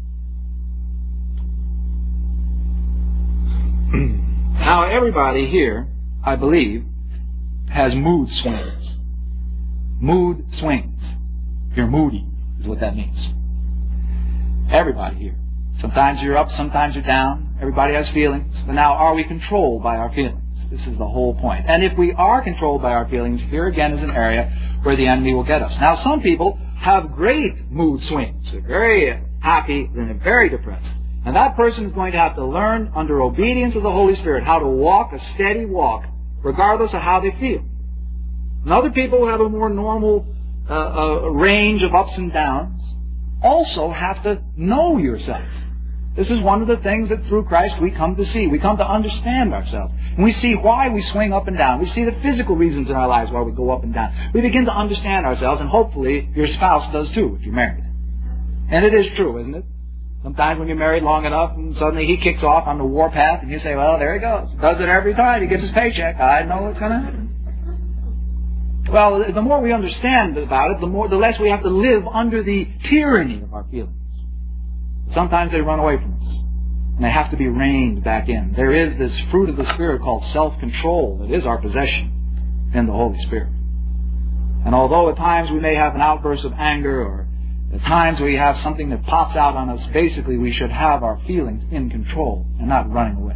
Now, everybody here, I believe, has mood swings. Mood swings. You're moody is what that means. Everybody here. Sometimes you're up, sometimes you're down. Everybody has feelings. But now, are we controlled by our feelings? This is the whole point. And if we are controlled by our feelings, here again is an area where the enemy will get us. Now, some people have great mood swings. They're very happy, and they're very depressed. And that person is going to have to learn, under obedience of the Holy Spirit, how to walk a steady walk, regardless of how they feel. And other people who have a more normal range of ups and downs also have to know yourself. This is one of the things that through Christ we come to see. We come to understand ourselves. And we see why we swing up and down. We see the physical reasons in our lives why we go up and down. We begin to understand ourselves, and hopefully your spouse does too if you're married. And it is true, isn't it? Sometimes when you're married long enough and suddenly he kicks off on the warpath and you say, well, there he goes. Does it every time. He gets his paycheck. I know what's going to happen. Well, the more we understand about it, the less we have to live under the tyranny of our feelings. Sometimes they run away from us, and they have to be reined back in. There is this fruit of the Spirit called self-control that is our possession in the Holy Spirit. And although at times we may have an outburst of anger, or at times we have something that pops out on us, basically we should have our feelings in control and not running away.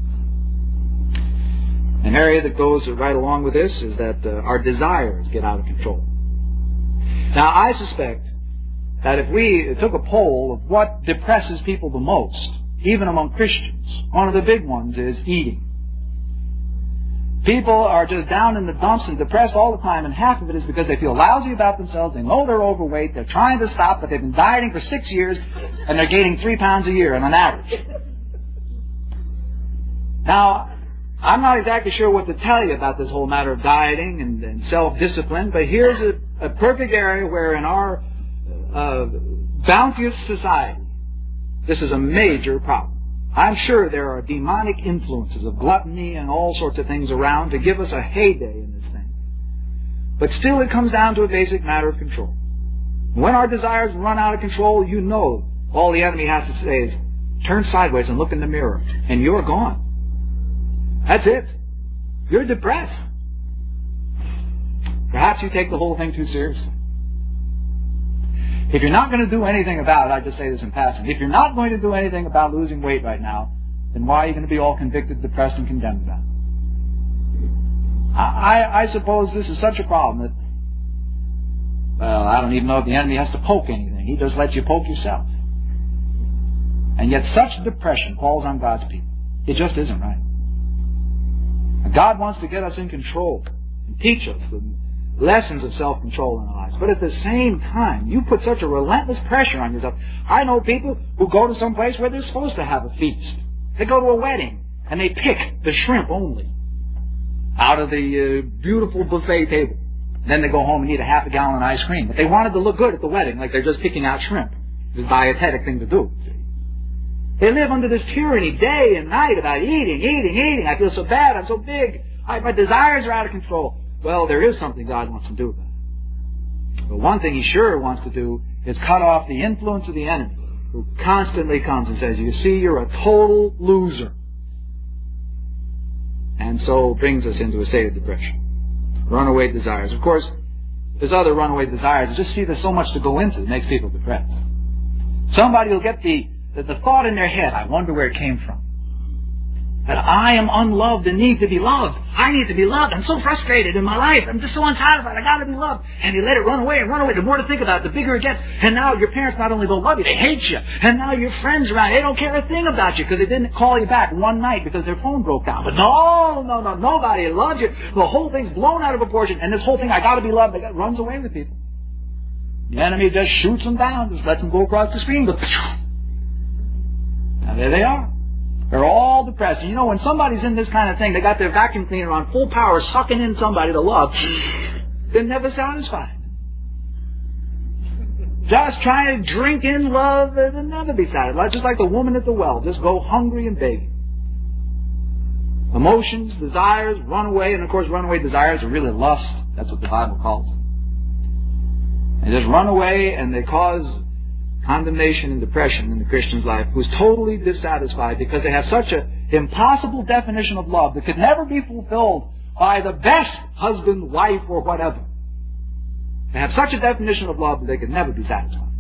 An area that goes right along with this is that our desires get out of control. Now, I suspect that if we took a poll of what depresses people the most, even among Christians, one of the big ones is eating. People are just down in the dumps and depressed all the time, and half of it is because they feel lousy about themselves, they know they're overweight, they're trying to stop, but they've been dieting for 6 years, and they're gaining 3 pounds a year on an average. Now, I'm not exactly sure what to tell you about this whole matter of dieting and self-discipline, but here's a perfect area where in our bounteous society, this is a major problem. I'm sure there are demonic influences of gluttony and all sorts of things around to give us a heyday in this thing. But still it comes down to a basic matter of control. When our desires run out of control, you know all the enemy has to say is, turn sideways and look in the mirror, and you're gone. That's it. You're depressed. Perhaps you take the whole thing too seriously. If you're not going to do anything about it, I just say this in passing, if you're not going to do anything about losing weight right now, then why are you going to be all convicted, depressed, and condemned about it? I suppose this is such a problem that Well, I don't even know if the enemy has to poke anything. He just lets you poke yourself. And yet such depression falls on God's people. It just isn't right. And God wants to get us in control and teach us the lessons of self-control in our lives. But at the same time, you put such a relentless pressure on yourself. I know people who go to some place where they're supposed to have a feast. They go to a wedding, and they pick the shrimp only out of the beautiful buffet table. Then they go home and eat a half a gallon of ice cream. But they wanted to look good at the wedding, like they're just picking out shrimp. It's a dietetic thing to do. They live under this tyranny day and night about eating. I feel so bad. I'm so big. My desires are out of control. Well, there is something God wants to do about it. But one thing He sure wants to do is cut off the influence of the enemy, who constantly comes and says, you see, you're a total loser. And so brings us into a state of depression. Runaway desires. Of course, there's other runaway desires. You just see there's so much to go into. It makes people depressed. Somebody will get the thought in their head, I wonder where it came from. That I am unloved and need to be loved. I need to be loved. I'm so frustrated in my life. I'm just so unsatisfied. I got to be loved. And you let it run away and run away. The more to think about it, the bigger it gets. And now your parents not only don't love you, they hate you. And now your friends around, they don't care a thing about you because they didn't call you back one night because their phone broke down. But no, nobody loves you. The whole thing's blown out of proportion. And this whole thing, I got to be loved, runs away with people. The enemy just shoots them down, just lets them go across the screen. Now there they are. They're all depressed. And you know, when somebody's in this kind of thing, they got their vacuum cleaner on full power, sucking in somebody to love, they're never satisfied. Just trying to drink in love, they'll never be satisfied. Just like the woman at the well, just go hungry and begging. Emotions, desires, run away, and of course runaway desires are really lust. That's what the Bible calls them. They just run away and they cause condemnation and depression in the Christian's life, who's totally dissatisfied because they have such an impossible definition of love that could never be fulfilled by the best husband, wife, or whatever. They have such a definition of love that they could never be satisfied.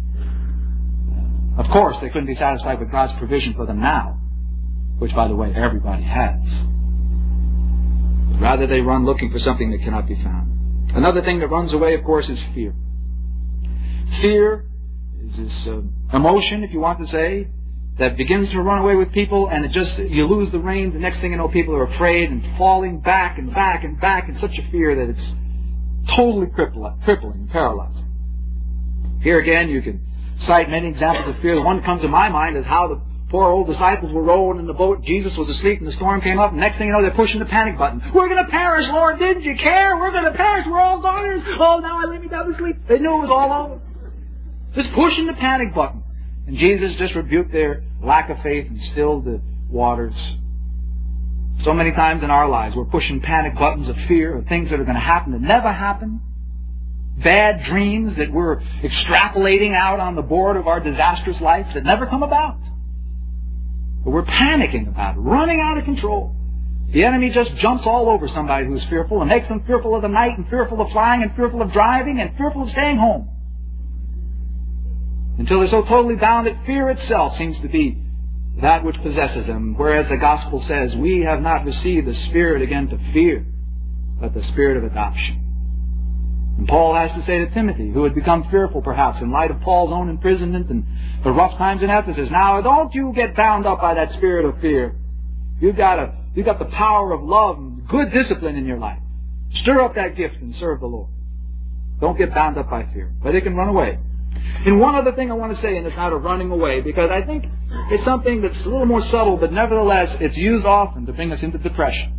Of course, they couldn't be satisfied with God's provision for them now, which, by the way, everybody has. Rather, they run looking for something that cannot be found. Another thing that runs away, of course, is fear. Fear is this emotion, if you want to say, that begins to run away with people, and you lose the reins. The next thing you know, people are afraid and falling back and back and back in such a fear that it's totally crippling and paralyzing. Here again, you can cite many examples of fear. The one that comes to my mind is how the poor old disciples were rowing in the boat. Jesus was asleep and the storm came up. And next thing you know, they're pushing the panic button. We're going to perish, Lord. Didn't you care? We're going to perish. We're all daughters. Oh, now I lay me down to sleep. They knew it was all over. Just pushing the panic button. And Jesus just rebuked their lack of faith and stilled the waters. So many times in our lives, we're pushing panic buttons of fear of things that are going to happen that never happen. Bad dreams that we're extrapolating out on the board of our disastrous life that never come about. But we're panicking about it, running out of control. The enemy just jumps all over somebody who's fearful and makes them fearful of the night and fearful of flying and fearful of driving and fearful of staying home. Until they're so totally bound that fear itself seems to be that which possesses them. Whereas the gospel says, we have not received the spirit again to fear, but the spirit of adoption. And Paul has to say to Timothy, who had become fearful perhaps in light of Paul's own imprisonment and the rough times in Ephesus, now don't you get bound up by that spirit of fear. You've got the power of love and good discipline in your life. Stir up that gift and serve the Lord. Don't get bound up by fear, but it can run away. And one other thing I want to say in this matter of running away, because I think it's something that's a little more subtle, but nevertheless it's used often to bring us into depression.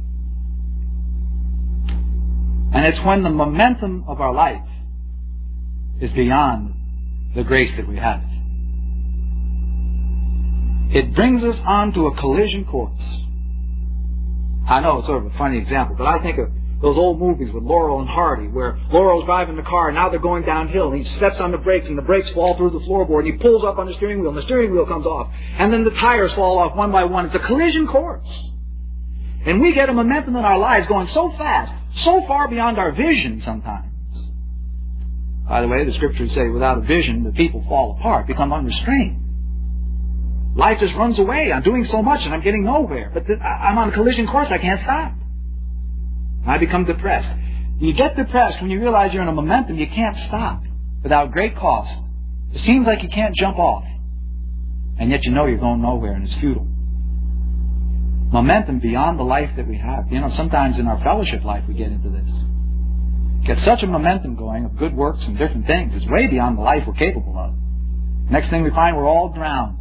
And it's when the momentum of our life is beyond the grace that we have. It brings us onto a collision course. I know it's sort of a funny example, but I think of those old movies with Laurel and Hardy, where Laurel's driving the car, and now they're going downhill, and he steps on the brakes, and the brakes fall through the floorboard, and he pulls up on the steering wheel, and the steering wheel comes off, and then the tires fall off one by one. It's a collision course. And we get a momentum in our lives going so fast, so far beyond our vision sometimes. By the way, the scriptures say without a vision, the people fall apart, become unrestrained. Life just runs away. I'm doing so much and I'm getting nowhere. But I'm on a collision course. I can't stop. I become depressed. You get depressed when you realize you're in a momentum you can't stop without great cost. It seems like you can't jump off. And yet you know you're going nowhere and it's futile. Momentum beyond the life that we have. You know, sometimes in our fellowship life we get into this. Get such a momentum going of good works and different things. It's way beyond the life we're capable of. Next thing we find, we're all drowned.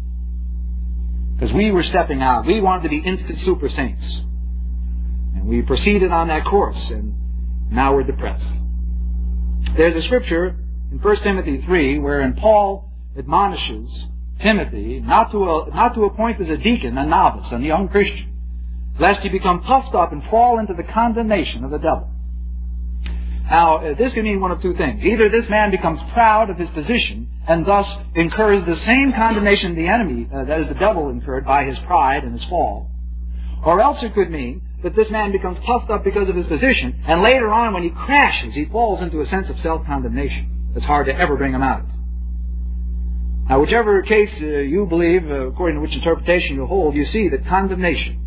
Because we were stepping out. We wanted to be instant super saints. And we proceeded on that course, and now we're depressed. There's a scripture in 1 Timothy 3 wherein Paul admonishes Timothy not to appoint as a deacon a novice, a young Christian, lest he become puffed up and fall into the condemnation of the devil. Now, this can mean one of two things. Either this man becomes proud of his position and thus incurs the same condemnation the enemy, that is the devil, incurred by his pride and his fall. Or else it could mean that this man becomes puffed up because of his position, and later on when he crashes, he falls into a sense of self-condemnation that's hard to ever bring him out of. Now, whichever case you believe, according to which interpretation you hold, you see that condemnation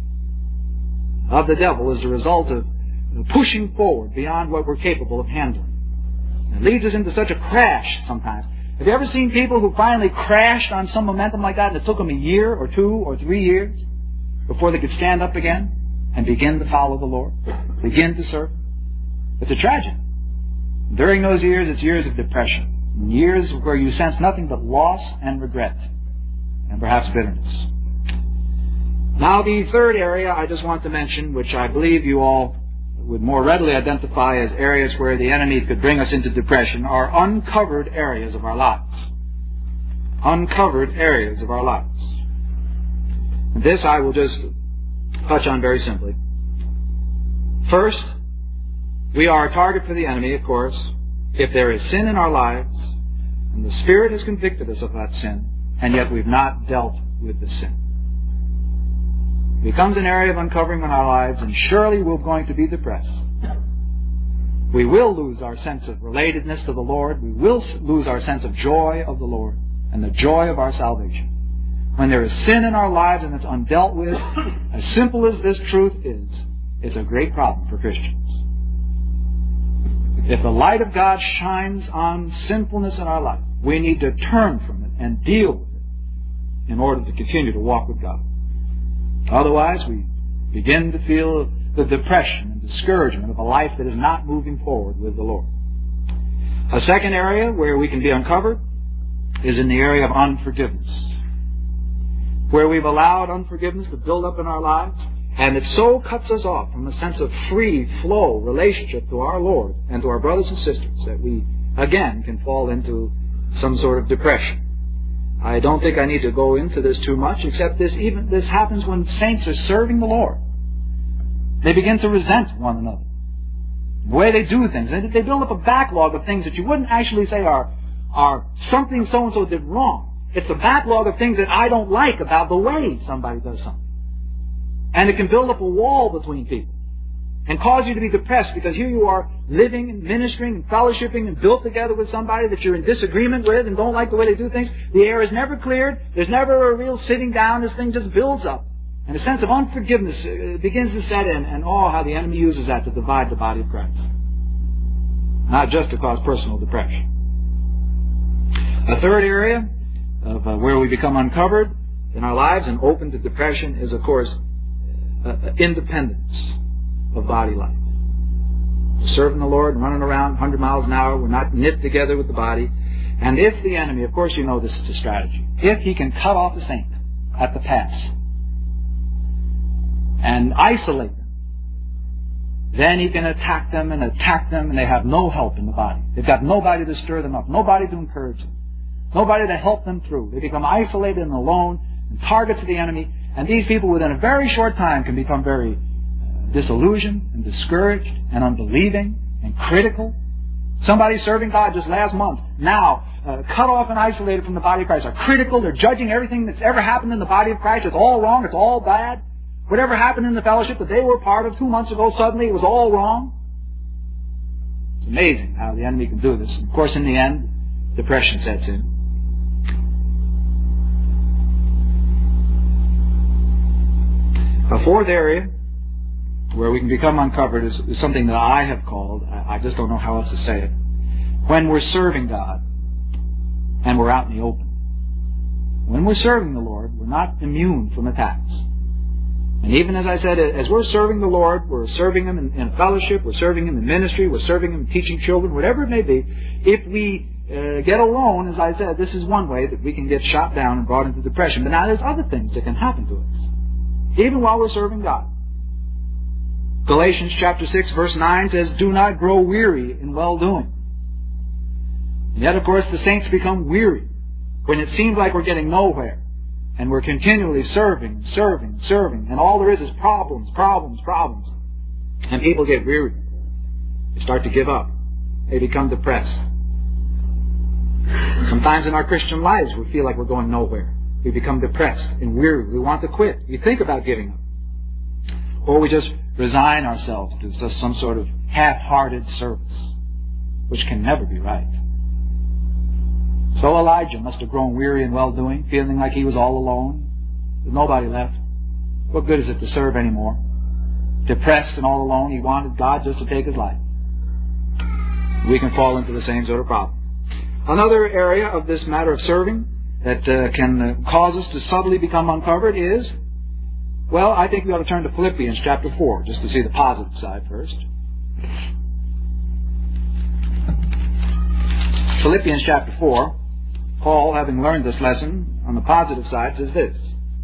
of the devil is the result of pushing forward beyond what we're capable of handling. It leads us into such a crash sometimes. Have you ever seen people who finally crashed on some momentum like that and it took them a year or 2 or 3 years before they could stand up again and begin to follow the Lord, begin to serve? It's a tragedy. During those years, it's years of depression, years where you sense nothing but loss and regret and perhaps bitterness. Now, the third area I just want to mention, which I believe you all would more readily identify as areas where the enemy could bring us into depression, are uncovered areas of our lives. Uncovered areas of our lives. And this I will just touch on very simply. First, we are a target for the enemy, of course, if there is sin in our lives, and the Spirit has convicted us of that sin, and yet we've not dealt with the sin. It becomes an area of uncovering in our lives, and surely we're going to be depressed. We will lose our sense of relatedness to the Lord. We will lose our sense of joy of the Lord and the joy of our salvation. When there is sin in our lives and it's undealt with, as simple as this truth is, it's a great problem for Christians. If the light of God shines on sinfulness in our life, we need to turn from it and deal with it in order to continue to walk with God. Otherwise, we begin to feel the depression and discouragement of a life that is not moving forward with the Lord. A second area where we can be uncovered is in the area of unforgiveness, where we've allowed unforgiveness to build up in our lives, and it so cuts us off from a sense of free flow relationship to our Lord and to our brothers and sisters that we, again, can fall into some sort of depression. I don't think I need to go into this too much, except this happens when saints are serving the Lord. They begin to resent one another. The way they do things. They build up a backlog of things that you wouldn't actually say are something so-and-so did wrong. It's a backlog of things that I don't like about the way somebody does something. And it can build up a wall between people and cause you to be depressed because here you are living and ministering and fellowshipping and built together with somebody that you're in disagreement with and don't like the way they do things. The air is never cleared. There's never a real sitting down. This thing just builds up. And a sense of unforgiveness begins to set in, and how the enemy uses that to divide the body of Christ. Not just to cause personal depression. A third area of where we become uncovered in our lives and open to depression is, of course, independence of body life. We're serving the Lord and running around 100 miles an hour. We're not knit together with the body. And if the enemy, of course you know this is a strategy, if he can cut off the saint at the pass and isolate them, then he can attack them, and they have no help in the body. They've got nobody to stir them up, nobody to encourage them, nobody to help them through. They become isolated and alone and targets of the enemy, and these people within a very short time can become very disillusioned and discouraged and unbelieving and critical. Somebody serving God just last month, now cut off and isolated from the body of Christ, are critical. They're judging everything that's ever happened in the body of Christ. It's all wrong. It's all bad. Whatever happened in the fellowship that they were part of 2 months ago, suddenly it was all wrong. It's amazing how the enemy can do this. Of course, in the end, depression sets in. A fourth area where we can become uncovered is something that I have called, I just don't know how else to say it, when we're serving God and we're out in the open. When we're serving the Lord, we're not immune from attacks. And even as I said, as we're serving the Lord, we're serving Him in fellowship, we're serving Him in ministry, we're serving Him in teaching children, whatever it may be, if we get alone, as I said, this is one way that we can get shot down and brought into depression. But now there's other things that can happen to us, even while we're serving God. Galatians chapter 6 verse 9 says, "Do not grow weary in well-doing." And yet, of course, the saints become weary when it seems like we're getting nowhere. And we're continually serving, and all there is problems. And people get weary. They start to give up. They become depressed. Sometimes in our Christian lives we feel like we're going nowhere. We become depressed and weary. We want to quit. We think about giving up. Or we just resign ourselves to just some sort of half-hearted service, which can never be right. So Elijah must have grown weary in well-doing, feeling like he was all alone, with nobody left. What good is it to serve anymore? Depressed and all alone, he wanted God just to take his life. We can fall into the same sort of problem. Another area of this matter of serving that can cause us to subtly become uncovered is, well, I think we ought to turn to Philippians chapter 4, just to see the positive side first. Philippians chapter 4, Paul, having learned this lesson on the positive side, says this.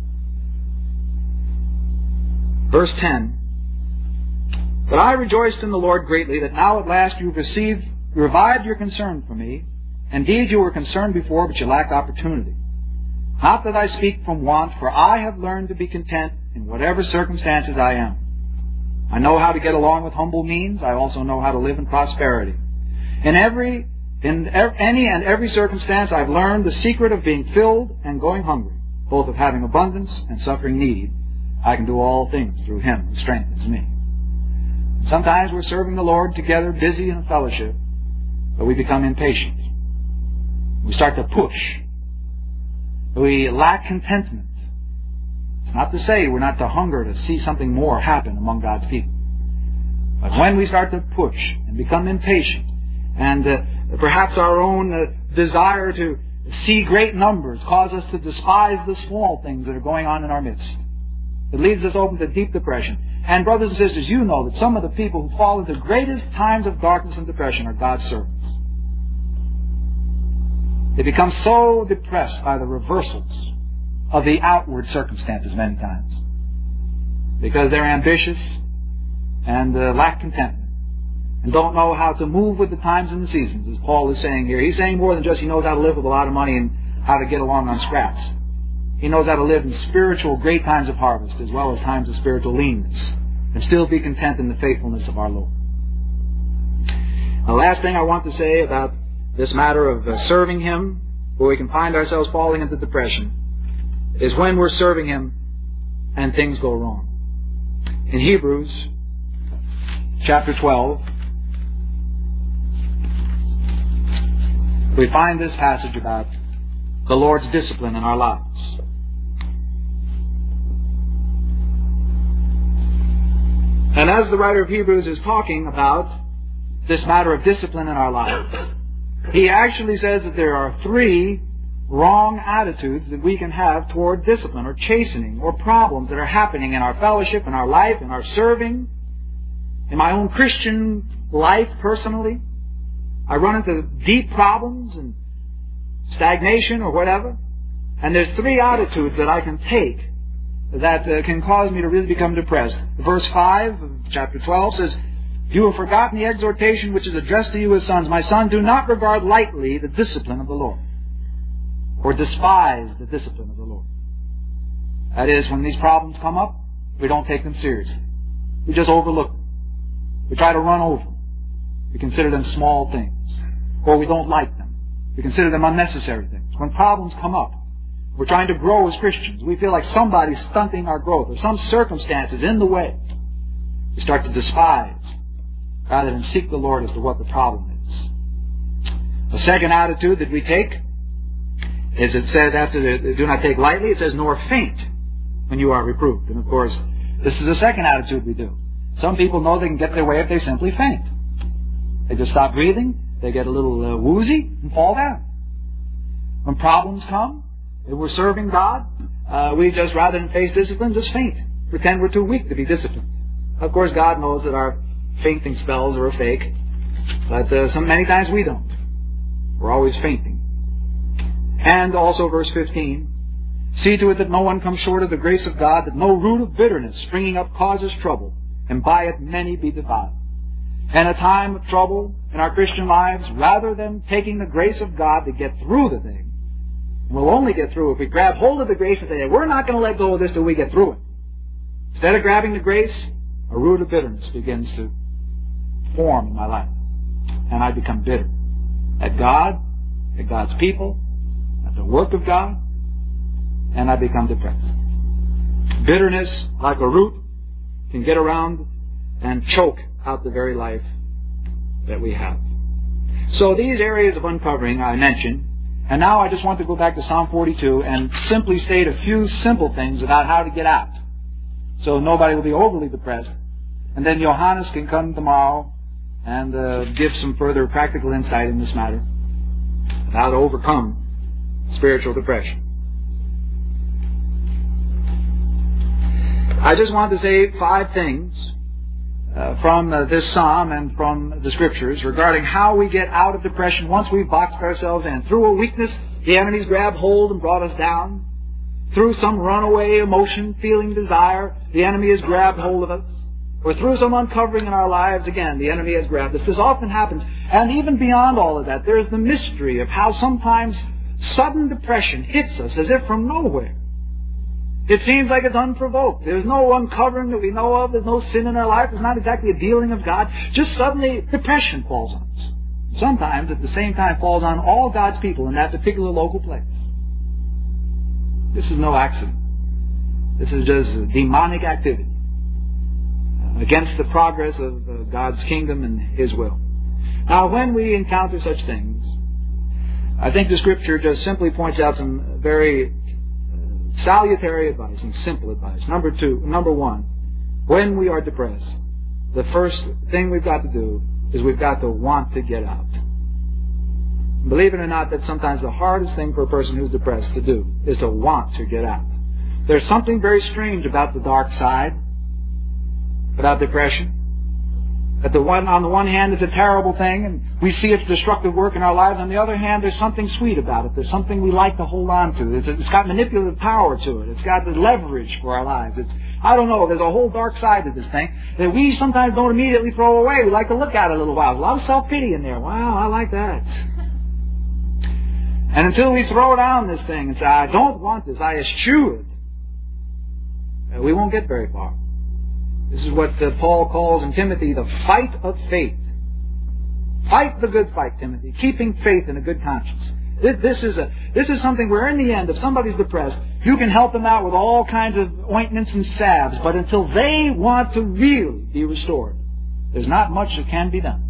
Verse 10, "But I rejoiced in the Lord greatly that now at last you have revived your concern for me. Indeed, you were concerned before, but you lacked opportunity. Not that I speak from want, for I have learned to be content in whatever circumstances I am. I know how to get along with humble means. I also know how to live in prosperity. In any and every circumstance I've learned the secret of being filled and going hungry, both of having abundance and suffering need. I can do all things through Him who strengthens me." Sometimes we're serving the Lord together, busy in fellowship, but we become impatient. We start to push. We lack contentment. It's not to say we're not to hunger to see something more happen among God's people. But when we start to push and become impatient, and perhaps our own desire to see great numbers cause us to despise the small things that are going on in our midst, it leaves us open to deep depression. And brothers and sisters, you know that some of the people who fall into the greatest times of darkness and depression are God's servants. They become so depressed by the reversals of the outward circumstances many times, because they're ambitious and lack contentment and don't know how to move with the times and the seasons, as Paul is saying here. He's saying more than just he knows how to live with a lot of money and how to get along on scraps. He knows how to live in spiritual great times of harvest as well as times of spiritual leanness and still be content in the faithfulness of our Lord. The last thing I want to say about this matter of serving Him, where we can find ourselves falling into depression, is when we're serving Him and things go wrong. In Hebrews chapter 12, we find this passage about the Lord's discipline in our lives. And as the writer of Hebrews is talking about this matter of discipline in our lives, he actually says that there are 3 wrong attitudes that we can have toward discipline or chastening or problems that are happening in our fellowship, in our life, in our serving, in my own Christian life personally. I run into deep problems and stagnation or whatever, and there's 3 attitudes that I can take that can cause me to really become depressed. Verse 5 of chapter 12 says, "You have forgotten the exhortation which is addressed to you as sons. My son, do not regard lightly the discipline of the Lord, or despise the discipline of the Lord." That is, when these problems come up, we don't take them seriously. We just overlook them. We try to run over them. We consider them small things. Or we don't like them. We consider them unnecessary things. When problems come up, we're trying to grow as Christians. We feel like somebody's stunting our growth, or some circumstance is in the way. We start to despise rather than seek the Lord as to what the problem is. The second attitude that we take is, it says after the "do not take lightly," it says, "nor faint when you are reproved." And of course, this is the second attitude we do. Some people know they can get their way if they simply faint. They just stop breathing, they get a little woozy, and fall down. When problems come, if we're serving God, we just, rather than face discipline, just faint. Pretend we're too weak to be disciplined. Of course, God knows that our fainting spells are a fake, but many times we don't. We're always fainting. And also verse 15, see to it that no one comes short of the grace of God, that no root of bitterness springing up causes trouble, and by it many be defiled. In a time of trouble in our Christian lives, rather than taking the grace of God to get through the thing, we'll only get through if we grab hold of the grace and say, we're not going to let go of this till we get through it. Instead of grabbing the grace, a root of bitterness begins to form in my life. And I become bitter at God, at God's people, at the work of God, and I become depressed. Bitterness, like a root, can get around and choke out the very life that we have. So these areas of uncovering I mentioned, and now I just want to go back to Psalm 42 and simply state a few simple things about how to get out, so nobody will be overly depressed. And then Johannes can come tomorrow and give some further practical insight in this matter of how to overcome spiritual depression. I just want to say 5 things from this psalm and from the Scriptures regarding how we get out of depression once we've boxed ourselves in. Through a weakness, the enemy's grabbed hold and brought us down. Through some runaway emotion, feeling, desire, the enemy has grabbed hold of us. Or through some uncovering in our lives, again, the enemy has grabbed us. This often happens. And even beyond all of that, there's the mystery of how sometimes sudden depression hits us as if from nowhere. It seems like it's unprovoked. There's no uncovering that we know of. There's no sin in our life. There's not exactly a dealing of God. Just suddenly depression falls on us. Sometimes at the same time falls on all God's people in that particular local place. This is no accident. This is just demonic activity against the progress of God's kingdom and His will. Now, when we encounter such things, I think the Scripture just simply points out some very salutary advice and simple advice. Number one, when we are depressed, the first thing we've got to do is we've got to want to get out. Believe it or not, that's sometimes the hardest thing for a person who's depressed to do, is to want to get out. There's something very strange about the dark side, about depression. On the one hand, it's a terrible thing, and we see its destructive work in our lives. On the other hand, there's something sweet about it. There's something we like to hold on to. It's got manipulative power to it. It's got the leverage for our lives. I don't know, there's a whole dark side to this thing that we sometimes don't immediately throw away. We like to look at it a little while. There's a lot of self-pity in there. Wow, I like that. And until we throw down this thing and say, I don't want this, I eschew it, we won't get very far. This is what Paul calls in Timothy the fight of faith. Fight the good fight, Timothy, keeping faith and a good conscience. This is something where in the end, if somebody's depressed, you can help them out with all kinds of ointments and salves, but until they want to really be restored, there's not much that can be done.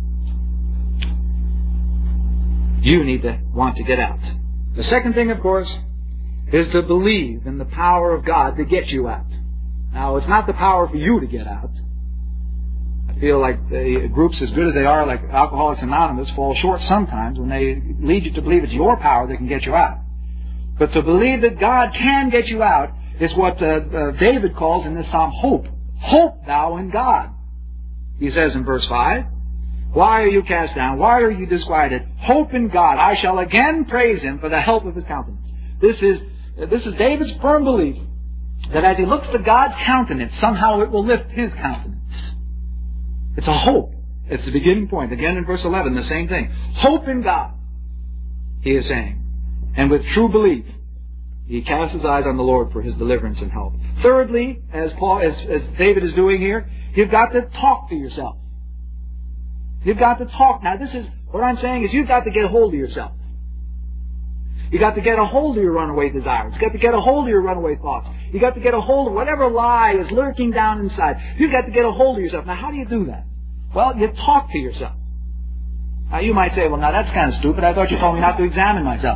You need to want to get out. The second thing, of course, is to believe in the power of God to get you out. Now, it's not the power for you to get out. I feel like the groups, as good as they are, like Alcoholics Anonymous, fall short sometimes when they lead you to believe it's your power that can get you out. But to believe that God can get you out is what David calls in this psalm hope. Hope thou in God. He says in verse 5, why are you cast down? Why are you disquieted? Hope in God. I shall again praise Him for the help of His countenance. This is David's firm belief that as he looks to God's countenance, somehow it will lift his countenance. It's a hope. It's the beginning point. Again in verse 11, the same thing. Hope in God, he is saying. And with true belief, he casts his eyes on the Lord for his deliverance and help. Thirdly, as David is doing here, you've got to talk to yourself. You've got to talk. Now, what I'm saying is you've got to get a hold of yourself. You've got to get a hold of your runaway desires. You've got to get a hold of your runaway thoughts. You've got to get a hold of whatever lie is lurking down inside. You've got to get a hold of yourself. Now, how do you do that? Well, you talk to yourself. Now, you might say, well, now that's kind of stupid. I thought you told me not to examine myself.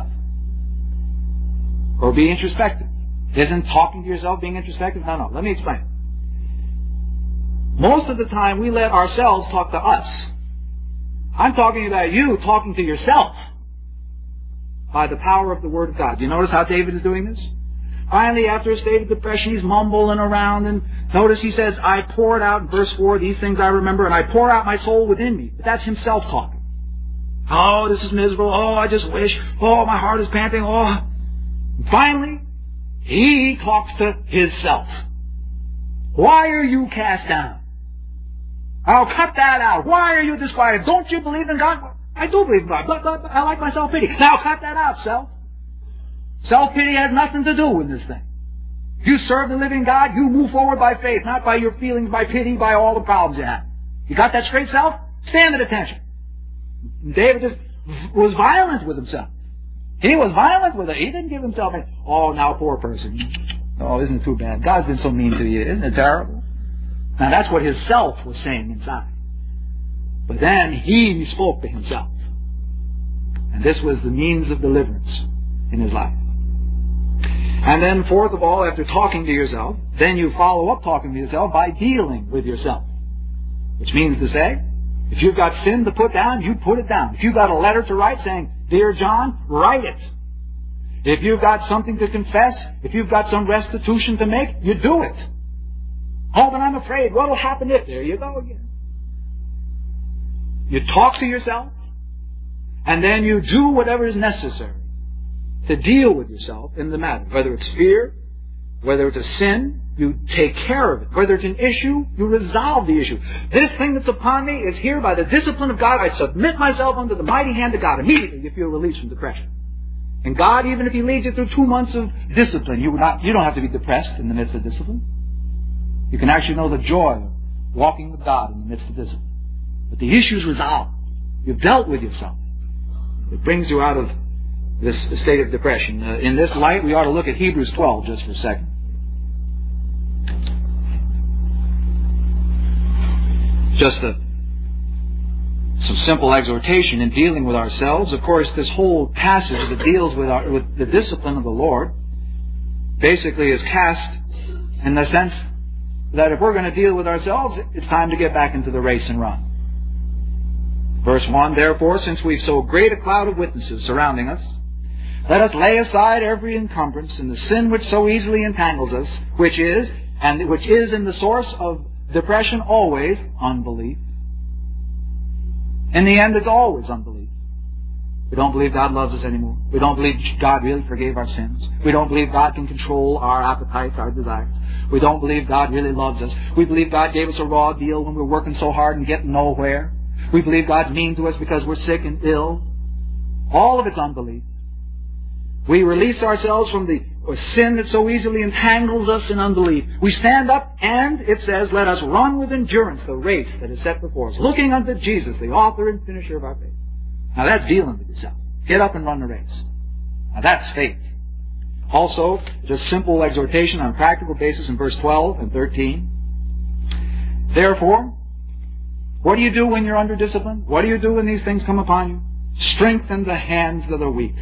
Or be introspective. Isn't talking to yourself being introspective? No. Let me explain. Most of the time we let ourselves talk to us. I'm talking about you talking to yourself by the power of the Word of God. Do you notice how David is doing this? Finally, after a state of depression, he's mumbling around, and notice he says, I poured out, in verse 4, these things I remember, and I pour out my soul within me. But that's himself talking. Oh, this is miserable. Oh, I just wish. Oh, my heart is panting. Oh. And finally, he talks to himself. Why are you cast down? I'll cut that out. Why are you disquieted? Don't you believe in God? I do believe in God, but I like my self-pity. Now cut that out, self. Self-pity has nothing to do with this thing. You serve the living God, you move forward by faith, not by your feelings, by pity, by all the problems you have. You got that straight, self? Stand at attention. David just was violent with himself. He was violent with it. He didn't give himself a, oh, now poor person. Oh, isn't it too bad? God's been so mean to you. Isn't it terrible? Now that's what his self was saying inside. But then he spoke to himself. And this was the means of deliverance in his life. And then fourth of all, after talking to yourself, then you follow up talking to yourself by dealing with yourself. Which means to say, if you've got sin to put down, you put it down. If you've got a letter to write saying, Dear John, write it. If you've got something to confess, if you've got some restitution to make, you do it. Oh, but I'm afraid. What will happen if? There you go again. You talk to yourself, and then you do whatever is necessary to deal with yourself in the matter. Whether it's fear, whether it's a sin, you take care of it. Whether it's an issue, you resolve the issue. This thing that's upon me is here by the discipline of God. I submit myself under the mighty hand of God. Immediately you feel released from depression. And God, even if He leads you through 2 months of discipline, you don't have to be depressed in the midst of discipline. You can actually know the joy of walking with God in the midst of discipline. But the issue's resolved. You've dealt with yourself. It brings you out of this state of depression. In this light, we ought to look at Hebrews 12 just for a second. Just some simple exhortation in dealing with ourselves. Of course, this whole passage that deals with the discipline of the Lord basically is cast in the sense that if we're going to deal with ourselves, it's time to get back into the race and run. Verse 1, Therefore, since we've so great a cloud of witnesses surrounding us, let us lay aside every encumbrance and the sin which so easily entangles us, which is in the source of depression always unbelief. In the end, it's always unbelief. We don't believe God loves us anymore. We don't believe God really forgave our sins. We don't believe God can control our appetites, our desires. We don't believe God really loves us. We believe God gave us a raw deal when we were working so hard and getting nowhere. We believe God's mean to us because we're sick and ill. All of it's unbelief. We release ourselves from the sin that so easily entangles us in unbelief. We stand up and, it says, let us run with endurance the race that is set before us, looking unto Jesus, the author and finisher of our faith. Now that's dealing with yourself. Get up and run the race. Now that's faith. Also, just simple exhortation on a practical basis in verse 12 and 13. Therefore, what do you do when you're under discipline? What do you do when these things come upon you? Strengthen the hands that are weak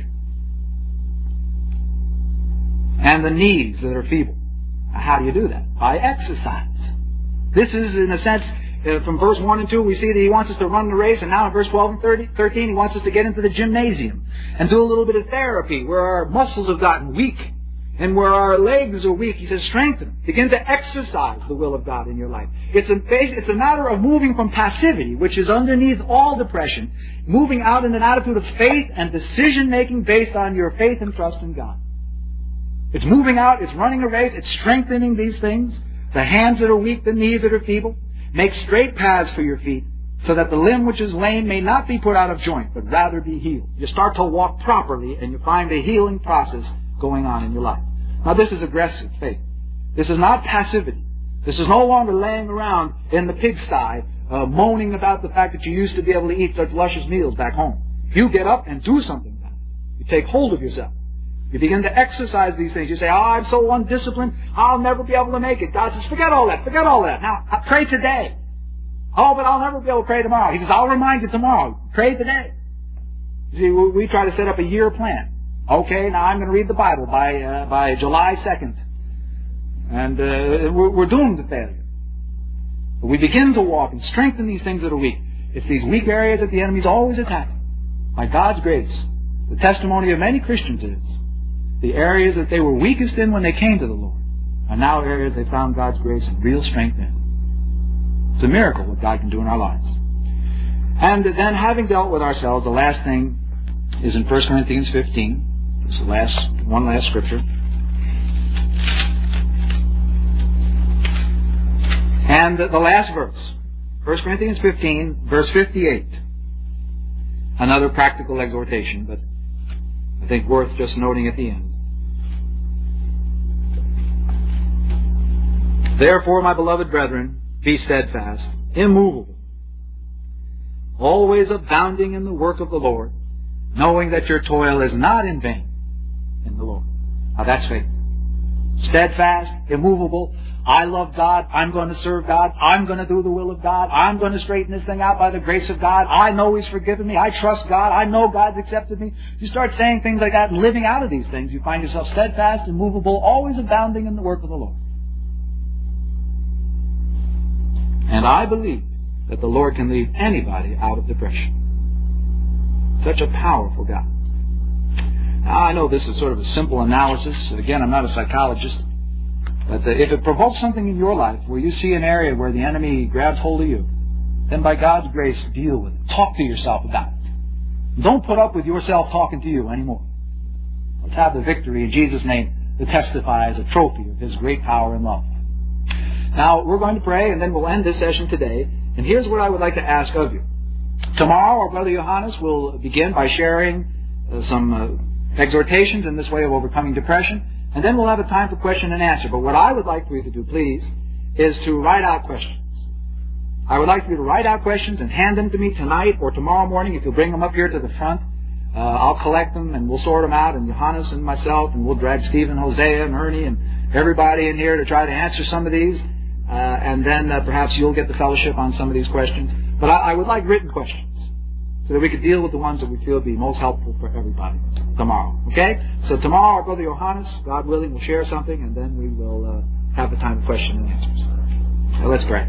and the knees that are feeble. How do you do that? By exercise. This is, in a sense, from verse 1 and 2, we see that He wants us to run the race, and now in verse 12 and 13, He wants us to get into the gymnasium and do a little bit of therapy where our muscles have gotten weak and where our legs are weak. He says, strengthen them. Begin to exercise the will of God in your life. It's a matter of moving from passivity, which is underneath all depression, moving out in an attitude of faith and decision-making based on your faith and trust in God. It's moving out, it's running a race, it's strengthening these things. The hands that are weak, the knees that are feeble. Make straight paths for your feet, so that the limb which is lame may not be put out of joint, but rather be healed. You start to walk properly, and you find a healing process going on in your life. Now this is aggressive faith. This is not passivity. This is no longer laying around in the pigsty, moaning about the fact that you used to be able to eat such luscious meals back home. You get up and do something about it. You take hold of yourself. You begin to exercise these things. You say, I'm so undisciplined, I'll never be able to make it. God says, forget all that. Now, pray today. Oh, but I'll never be able to pray tomorrow. He says, I'll remind you tomorrow. Pray today. You see, we try to set up a year plan. Okay, now I'm going to read the Bible by July 2nd. And we're doomed to failure. But we begin to walk and strengthen these things that are weak. It's these weak areas that the enemy's always attacking. By God's grace, the testimony of many Christians is the areas that they were weakest in when they came to the Lord are now areas they found God's grace and real strength in. It's a miracle what God can do in our lives. And then, having dealt with ourselves, the last thing is in 1 Corinthians 15. It's the one last scripture. And the last verse, 1 Corinthians 15, verse 58. Another practical exhortation, but I think worth just noting at the end. Therefore, my beloved brethren, be steadfast, immovable, always abounding in the work of the Lord, knowing that your toil is not in vain in the Lord. Now that's faith. Steadfast, immovable. I love God. I'm going to serve God. I'm going to do the will of God. I'm going to straighten this thing out by the grace of God. I know He's forgiven me. I trust God. I know God's accepted me. You start saying things like that and living out of these things, you find yourself steadfast, immovable, always abounding in the work of the Lord. And I believe that the Lord can lead anybody out of depression. Such a powerful God. Now, I know this is sort of a simple analysis. Again, I'm not a psychologist. But if it provokes something in your life where you see an area where the enemy grabs hold of you, then by God's grace, deal with it. Talk to yourself about it. Don't put up with yourself talking to you anymore. Let's have the victory in Jesus' name to testify as a trophy of His great power and love. Now, we're going to pray, and then we'll end this session today. And here's what I would like to ask of you. Tomorrow, our Brother Johannes will begin by sharing some exhortations in this way of overcoming depression. And then we'll have a time for question and answer. But what I would like for you to do, please, is to write out questions. I would like for you to write out questions and hand them to me tonight or tomorrow morning. If you'll bring them up here to the front, I'll collect them and we'll sort them out, and Johannes and myself, and we'll drag Stephen, Hosea, and Ernie, and everybody in here to try to answer some of these. And then perhaps you'll get the fellowship on some of these questions. But I would like written questions, so that we could deal with the ones that we feel would be most helpful for everybody tomorrow. Okay? So tomorrow, our Brother Johannes, God willing, will share something, and then we will have the time for question and answers. So let's pray.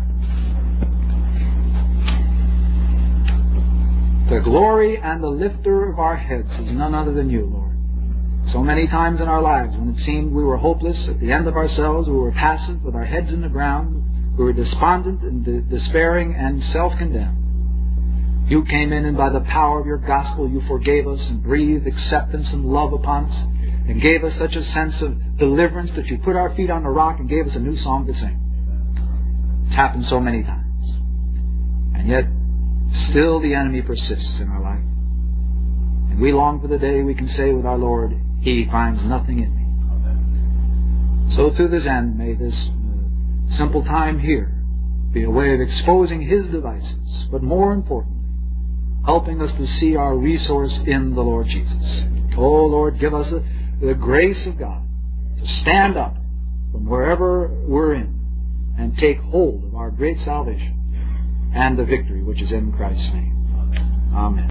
The glory and the lifter of our heads is none other than you, Lord. So many times in our lives when it seemed we were hopeless, at the end of ourselves, we were passive with our heads in the ground, we were despondent and despairing and self-condemned. You came in, and by the power of your gospel, you forgave us and breathed acceptance and love upon us and gave us such a sense of deliverance that you put our feet on the rock and gave us a new song to sing. It's happened so many times. And yet, still the enemy persists in our life. And we long for the day we can say with our Lord, He finds nothing in me. So to this end, may this simple time here be a way of exposing His devices, but more importantly, helping us to see our resource in the Lord Jesus. Oh, Lord, give us the grace of God to stand up from wherever we're in and take hold of our great salvation and the victory which is in Christ's name. Amen.